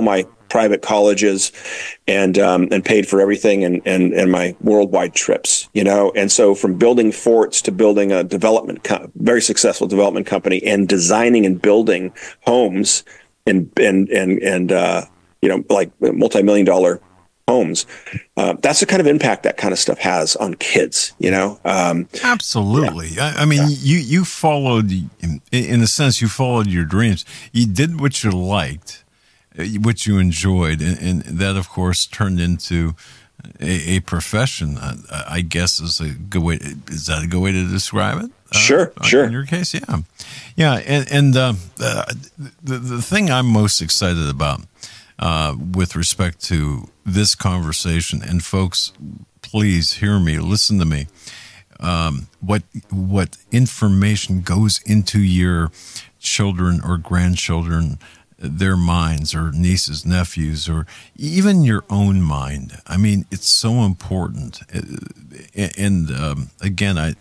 private colleges, and um, and paid for everything, and, and and my worldwide trips, you know. And so from building forts to building a development, co- very successful development company, and designing and building homes, and and and and uh, you know, like multi-million dollar homes. Uh, that's the kind of impact that kind of stuff has on kids, you know? Um, Absolutely. Yeah. I, I mean, Yeah. you, you followed, in, in a sense, you followed your dreams. You did what you liked, uh, what you enjoyed. And, and that, of course, turned into a, a profession, I, I guess is a good way. Is that a good way to describe it? Sure, uh, sure. In your case, yeah. Yeah. And, and uh, uh, the, the thing I'm most excited about Uh, with respect to this conversation, and folks, please hear me, listen to me. Um, what what information goes into your children or grandchildren, their minds, or nieces, nephews, or even your own mind? I mean, it's so important. And um, again, I,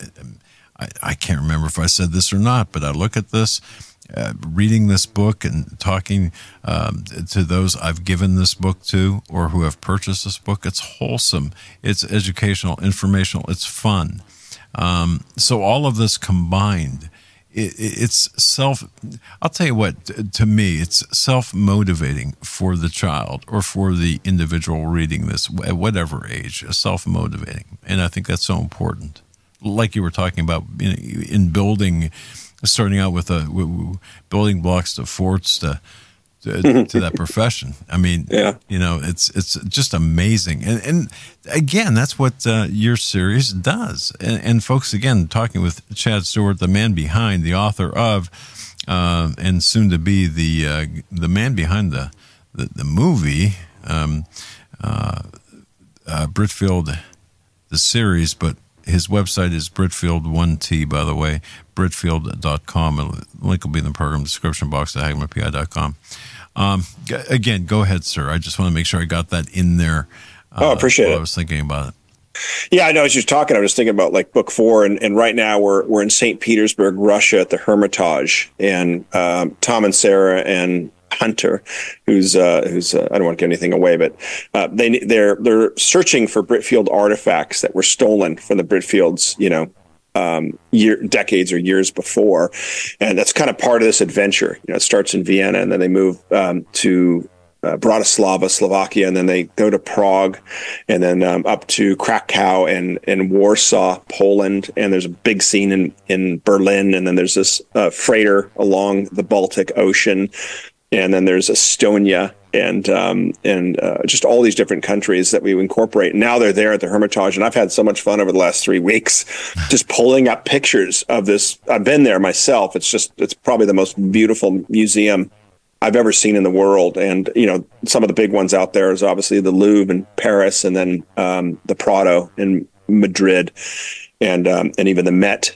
I I can't remember if I said this or not, but I look at this. Uh, reading this book and talking um, to those I've given this book to or who have purchased this book, it's wholesome, it's educational, informational, it's fun. Um, so all of this combined, it, it's self, I'll tell you what, to me, it's self-motivating for the child or for the individual reading this at whatever age, self-motivating. And I think that's so important. Like you were talking about, you know, in building, starting out with a building blocks to forts to to, to that profession. I mean, yeah. you know, it's it's just amazing. And and again, that's what uh, your series does. And, and folks, again, talking with Chad Stewart, the man behind, the author of, uh, and soon to be the uh, the man behind the the, the movie, um, uh, uh, Britfield, the series, but. His website is Britfield one T, by the way, Britfield dot com. The link will be in the program description box at Hagmann P I dot com. Um, again, go ahead, sir. I just want to make sure I got that in there. Uh, oh, appreciate it. I was thinking about it. Yeah, I know. As you're talking, I was thinking about like book four, and, and right now we're we're in Saint Petersburg, Russia, at the Hermitage, and um, Tom and Sarah and Hunter, who's uh, who's uh, I don't want to give anything away, but uh, they they're they're searching for Britfield artifacts that were stolen from the Britfields, you know, um, year decades or years before, and that's kind of part of this adventure. You know, it starts in Vienna, and then they move um, to uh, Bratislava, Slovakia, and then they go to Prague, and then um, up to Krakow and and Warsaw, Poland, and there's a big scene in in Berlin, and then there's this uh, freighter along the Baltic Ocean. And then there's Estonia and um, and uh, just all these different countries that we incorporate. Now they're there at the Hermitage, and I've had so much fun over the last three weeks just pulling up pictures of this. I've been there myself. It's just it's probably the most beautiful museum I've ever seen in the world. And, you know, some of the big ones out there is obviously the Louvre in Paris, and then um, the Prado in Madrid, and um, and even the Met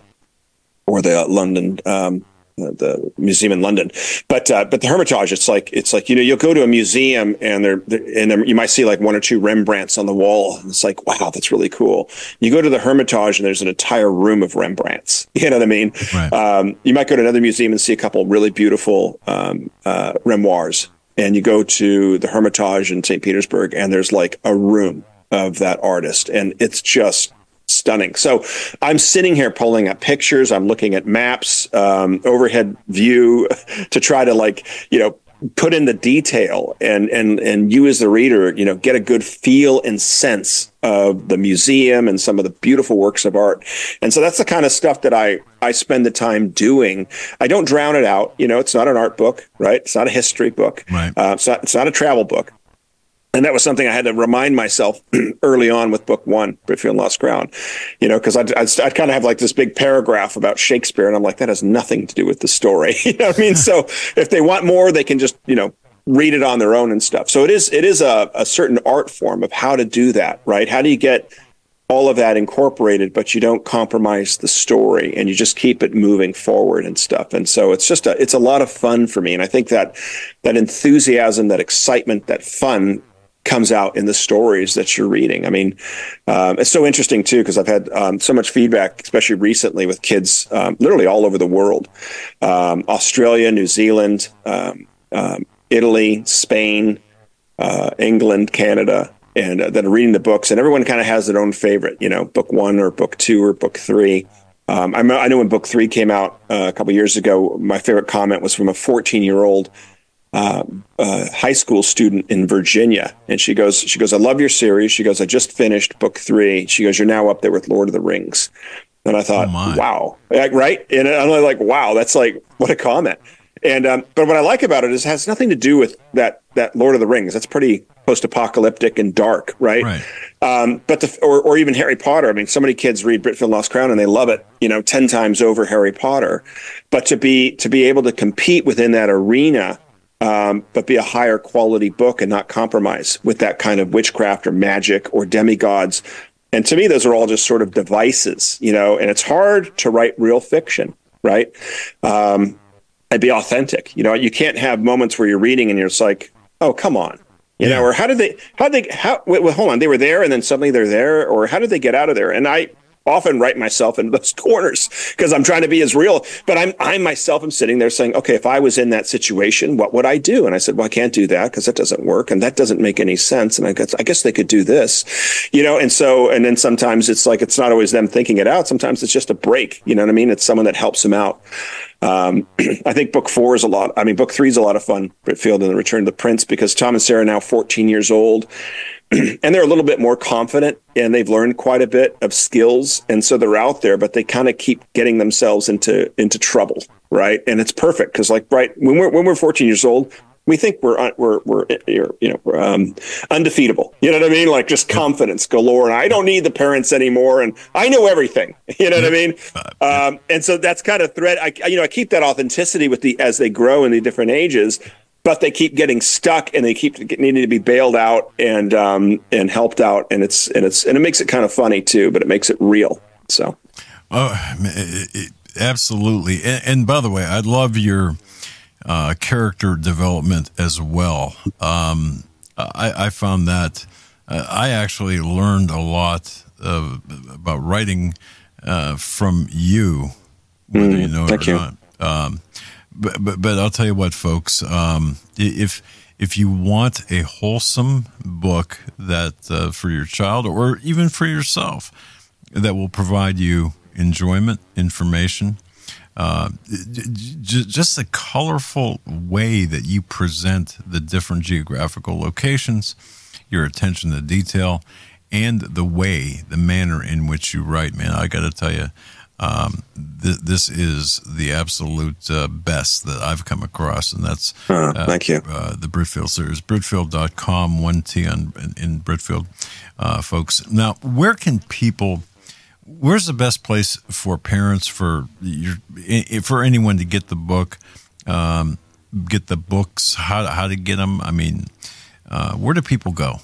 or the London um the museum in London, but uh, but the Hermitage, it's like it's like you know you'll go to a museum and there and there, you might see like one or two Rembrandts on the wall. And it's like, wow, that's really cool. You go to the Hermitage and there's an entire room of Rembrandts. You know what I mean? Right. Um, you might go to another museum and see a couple really beautiful um, uh, Renoirs, and you go to the Hermitage in Saint Petersburg and there's like a room of that artist, and it's just stunning. So I'm sitting here pulling up pictures. I'm looking at maps, um, overhead view to try to like, you know, put in the detail and, and, and you as the reader, you know, get a good feel and sense of the museum and some of the beautiful works of art. And so that's the kind of stuff that I, I spend the time doing. I don't drown it out. You know, it's not an art book, right? It's not a history book. Right. Uh, it's not, it's not a travel book. And that was something I had to remind myself early on with book one, Britfield and Lost Ground, you know, because I'd, I'd, I'd kind of have like this big paragraph about Shakespeare. And I'm like, that has nothing to do with the story. You know what I mean? So if they want more, they can just, you know, read it on their own and stuff. So it is it is a, a certain art form of how to do that, right? How do you get all of that incorporated, but you don't compromise the story and you just keep it moving forward and stuff. And so it's just a, it's a lot of fun for me. And I think that that enthusiasm, that excitement, that fun comes out in the stories that you're reading. I mean, um, it's so interesting too, because I've had um, so much feedback, especially recently with kids um, literally all over the world, um, Australia, New Zealand, um, um, Italy, Spain, uh, England, Canada, and uh, that are reading the books, and everyone kind of has their own favorite, you know, book one or book two or book three. Um, I, I know when book three came out uh, a couple of years ago, my favorite comment was from a fourteen-year-old uh, uh, high school student in Virginia, and she goes, "She goes, I love your series." She goes, "I just finished book three." She goes, "You're now up there with Lord of the Rings." And I thought, oh wow, right? And I'm like, wow, that's like, what a comment. And um, but what I like about it is it has nothing to do with that that Lord of the Rings. That's pretty post-apocalyptic and dark, right? Right. Um, but the or or even Harry Potter. I mean, so many kids read Britfield Lost Crown and they love it, you know, ten times over Harry Potter. But to be to be able to compete within that arena, um, but be a higher quality book and not compromise with that kind of witchcraft or magic or demigods. And to me, those are all just sort of devices, you know. And it's hard to write real fiction, right? Um, and be authentic. You know, you can't have moments where you're reading and you're just like, oh, come on. You yeah. know, or how did they, how did they, how, wait, well, hold on, they were there and then suddenly they're there, or how did they get out of there? And I often write myself in those corners because I'm trying to be as real, but I'm, I myself am sitting there saying, okay, if I was in that situation, what would I do? And I said, well, I can't do that because that doesn't work. And that doesn't make any sense. And I guess, I guess they could do this, you know? And so, and then sometimes it's like, it's not always them thinking it out. Sometimes it's just a break, you know what I mean? It's someone that helps them out. Um, I think book four is a lot. I mean, book three is a lot of fun, Britfield and the Return of the Prince, because Tom and Sarah are now fourteen years old and they're a little bit more confident and they've learned quite a bit of skills. And so they're out there, but they kind of keep getting themselves into, into trouble. Right. And it's perfect. Cause like, right. When we're, when we're fourteen years old, we think we're, we're, we're, you know, we're, um, undefeatable. You know what I mean? Like just confidence galore. And I don't need the parents anymore. And I know everything. You know what I mean? Um, and so that's kind of thread. I, you know, I keep that authenticity with the, as they grow in the different ages, but they keep getting stuck and they keep needing to be bailed out and, um, and helped out. And it's, and it's, and it makes it kind of funny too, but it makes it real. So. Oh, it, it, absolutely. And, and by the way, I love your, Uh, character development as well. Um, I, I found that uh, I actually learned a lot of, about writing uh, from you, whether mm, you know it or you. not. Um, but, but but I'll tell you what, folks. Um, if if you want a wholesome book that uh, for your child or even for yourself that will provide you enjoyment, information. Uh, j- just the colorful way that you present the different geographical locations, your attention to detail, and the way, the manner in which you write, man, I got to tell you, um, th- this is the absolute uh, best that I've come across, and that's uh, uh, thank you. Uh, the Britfield series, Britfield dot com, one T on, in, in Britfield, uh, folks. Now, where can people... Where's the best place for parents, for your, for anyone to get the book, um, get the books, how how to get them? I mean, uh, where do people go?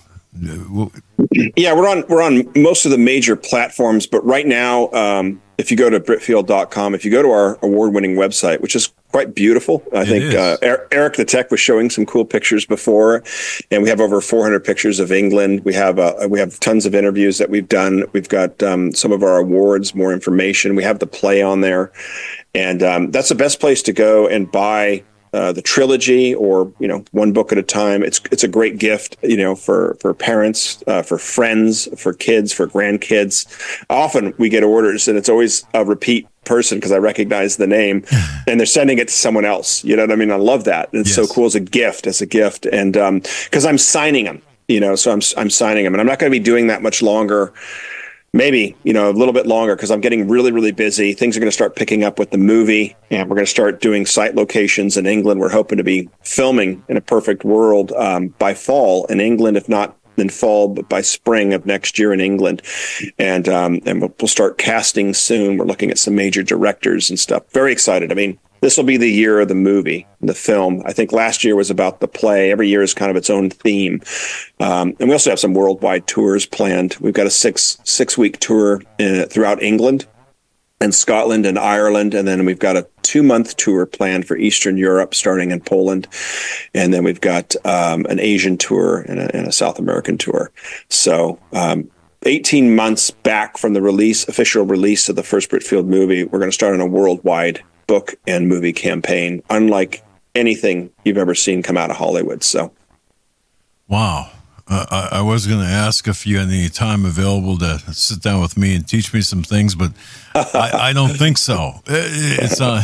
Yeah, we're on we're on most of the major platforms, but right now, um, if you go to Britfield dot com, if you go to our award-winning website, which is quite beautiful, I it think uh, Eric the Tech was showing some cool pictures before, and we have over four hundred pictures of England. We have uh, we have tons of interviews that we've done. We've got um, some of our awards, more information. We have the play on there, and um, that's the best place to go and buy uh, the trilogy, or you know, one book at a time. It's it's a great gift, you know, for for parents, uh, for friends, for kids, for grandkids. Often we get orders, and it's always a repeat person because I recognize the name, and they're sending it to someone else. You know what I mean? I love that. It's yes. so cool as a gift, as a gift, and um, because I'm signing them, you know, so I'm I'm signing them, and I'm not going to be doing that much longer. Maybe, you know, a little bit longer because I'm getting really, really busy. Things are going to start picking up with the movie, and we're going to start doing site locations in England. We're hoping to be filming in a perfect world um, by fall in England, if not in fall, but by spring of next year in England. And um, and we'll, we'll start casting soon. We're looking at some major directors and stuff. Very excited. I mean, this will be the year of the movie, the film. I think last year was about the play. Every year is kind of its own theme. Um, and we also have some worldwide tours planned. We've got a six, six week tour in, throughout England and Scotland and Ireland. And then we've got a two month tour planned for Eastern Europe, starting in Poland. And then we've got um, an Asian tour and a, and a South American tour. So, um, eighteen months back from the release, official release of the first Britfield movie, we're going to start on a worldwide book and movie campaign, unlike anything you've ever seen come out of Hollywood. So, Wow. Uh, I, I was going to ask if you had any time available to sit down with me and teach me some things, but I, I don't think so. It's uh,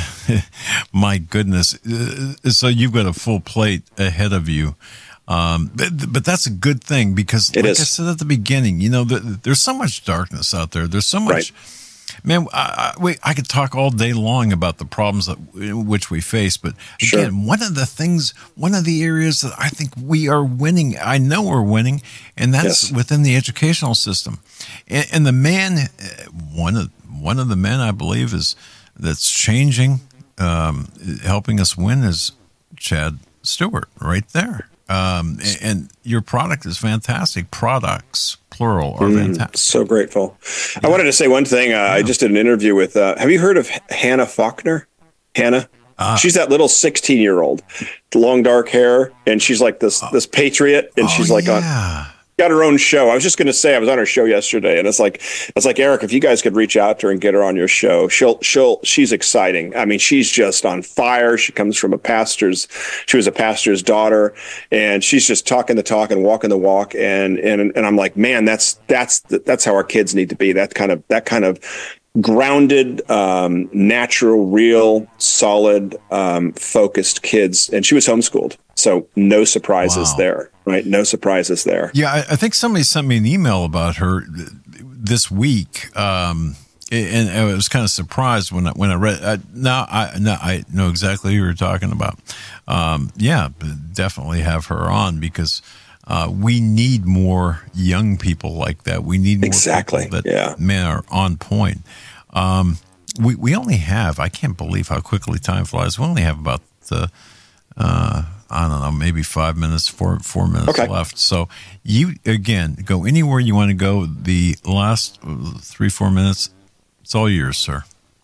my goodness. So you've got a full plate ahead of you. Um, but, but that's a good thing because, it like is. I said at the beginning, you know, the, there's so much darkness out there. There's so much. Right. Man, I, I, wait, I could talk all day long about the problems that which we face, but again, Sure. one of the things, one of the areas that I think we are winning, I know we're winning, and that's Yes. within the educational system. And, and the man, one of one of the men I believe is that's changing, um, helping us win is Chad Stewart, right there. Um, and, and your product is fantastic. Products, plural, are Mm, fantastic. so grateful. I wanted to say one thing. Uh, I just did an interview with, uh, have you heard of Hannah Faulkner? Hannah? Uh, she's that little sixteen year old, long dark hair. And she's like this, this patriot. And she's oh, like on, yeah. got her own show. I was just going to say, I was on her show yesterday, and it's like, it's like, Eric, if you guys could reach out to her and get her on your show, she'll, she'll, she's exciting. I mean, she's just on fire. She comes from a pastor's, she was a pastor's daughter, and she's just talking the talk and walking the walk. And, and, and I'm like, man, that's, that's, that's how our kids need to be. That kind of, that kind of grounded, um, natural, real, solid, um, focused kids. And she was homeschooled. So no surprises Wow. there, right? No surprises there. Yeah, I, I think somebody sent me an email about her this week, um, and I was kind of surprised when I, when I read. Uh, now I now I know exactly who you're talking about. Um, yeah, definitely have her on because uh, we need more young people like that. We need more Exactly. people that Yeah. man are on point. Um, we we only have. I can't believe how quickly time flies. We only have about the. Uh, I don't know, maybe five minutes, four four minutes Okay. left. So you, again, go anywhere you want to go. The last three, four minutes, it's all yours, sir.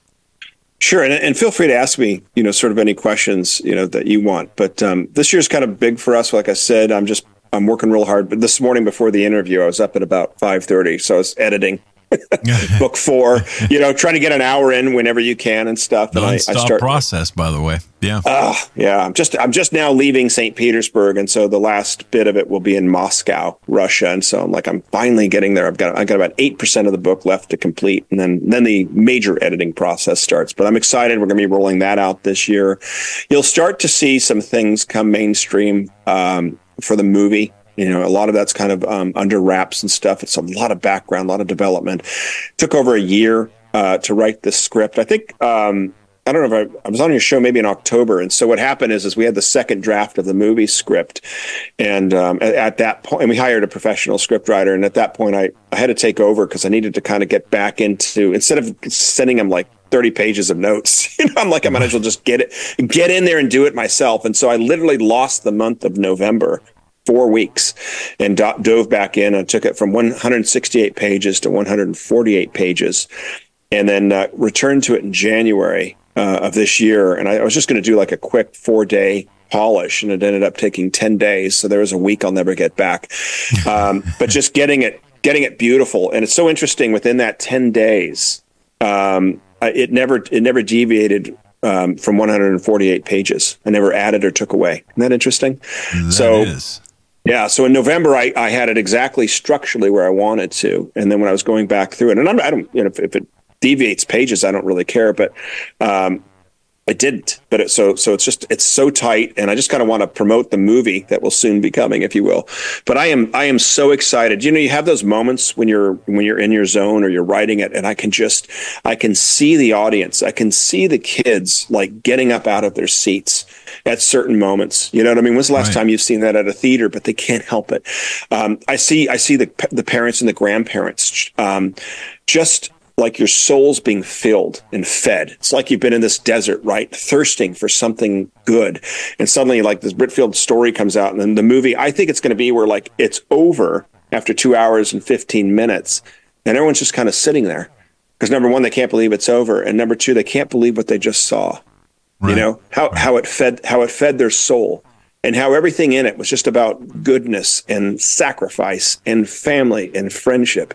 Sure. And, and feel free to ask me, you know, sort of any questions, you know, that you want. But um, this year's kind of big for us. Like I said, I'm just, I'm working real hard. But this morning before the interview, I was up at about five thirty. So I was editing book four, you know, trying to get an hour in whenever you can and stuff. And I, I Non-stop start, process, by the way. Yeah. Uh, yeah, I'm just I'm just now leaving Saint Petersburg, and so the last bit of it will be in Moscow, Russia. And so I'm like, I'm finally getting there. I've got I got about eight percent of the book left to complete, and then then the major editing process starts. But I'm excited. We're going to be rolling that out this year. You'll start to see some things come mainstream um, for the movie. You know, a lot of that's kind of um, under wraps and stuff. It's a lot of background, a lot of development. Took over a year uh, to write this script. I think. Um, I don't know if I, I was on your show maybe in October. And so what happened is, is we had the second draft of the movie script. And um, at, at that point, and we hired a professional scriptwriter. And at that point, I, I had to take over because I needed to kind of get back into, instead of sending him like thirty pages of notes, you know, I'm like, I might as well just get it, get in there and do it myself. And so I literally lost the month of November, four weeks, and do- dove back in and took it from one hundred sixty-eight pages to one hundred forty-eight pages. And then uh, returned to it in January uh, of this year. And I, I was just going to do like a quick four day polish, and it ended up taking ten days. So there was a week I'll never get back. Um, but just getting it, getting it beautiful. And it's so interesting within that ten days, um, it never, it never deviated um, from one hundred forty-eight pages. I never added or took away. Isn't that interesting? That so, is. Yeah. So in November, I, I had it exactly structurally where I wanted to. And then when I was going back through it, and I'm, I don't, you know, if, if it deviates pages, I don't really care, but um, it didn't. But it, so, so it's just, it's so tight. And I just kind of want to promote the movie that will soon be coming, if you will. But I am, I am so excited. You know, you have those moments when you're, when you're in your zone or you're writing it, and I can just, I can see the audience. I can see the kids like getting up out of their seats at certain moments. You know what I mean? When's the last Right. time you've seen that at a theater, but they can't help it? Um, I see, I see the, the parents and the grandparents, um, just like your soul's being filled and fed. It's like you've been in this desert, right? Thirsting for something good. And suddenly like this Britfield story comes out, and then the movie, I think it's going to be where like it's over after two hours and fifteen minutes. And everyone's just kind of sitting there because number one, they can't believe it's over. And number two, they can't believe what they just saw. Right. You know, how, how it fed, how it fed their soul, and how everything in it was just about goodness and sacrifice and family and friendship.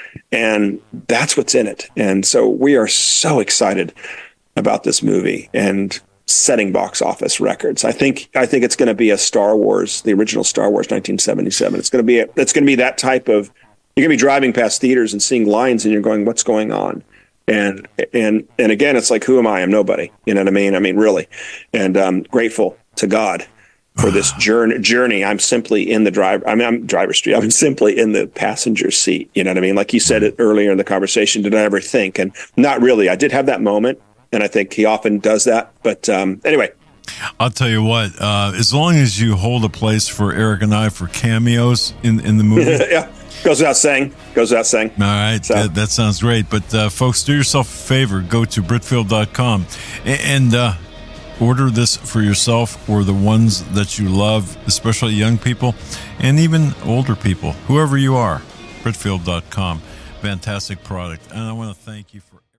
And that's what's in it. And so we are so excited about this movie. And setting box office records. I think I think it's going to be a Star Wars, the original Star Wars nineteen seventy-seven. It's going to be a, it's going to be that type of, you're going to be driving past theaters and seeing lines and you're going, what's going on? And and and again, it's like, who am I? I'm nobody. You know what I mean? I mean, really. And I'm grateful to God for this journey. Journey. I'm simply in the driver. I mean, I'm driver's seat. I'm simply in the passenger seat. You know what I mean? Like you said it earlier in the conversation. Did I ever think? And not really. I did have that moment, and I think he often does that. But um, anyway. I'll tell you what, uh, as long as you hold a place for Eric and I for cameos in, in the movie. Yeah, goes without saying. Goes without saying. All right, so. that, that sounds great. But uh, folks, do yourself a favor. Go to Britfield dot com and uh, order this for yourself or the ones that you love, especially young people and even older people, whoever you are. Britfield dot com. Fantastic product. And I want to thank you for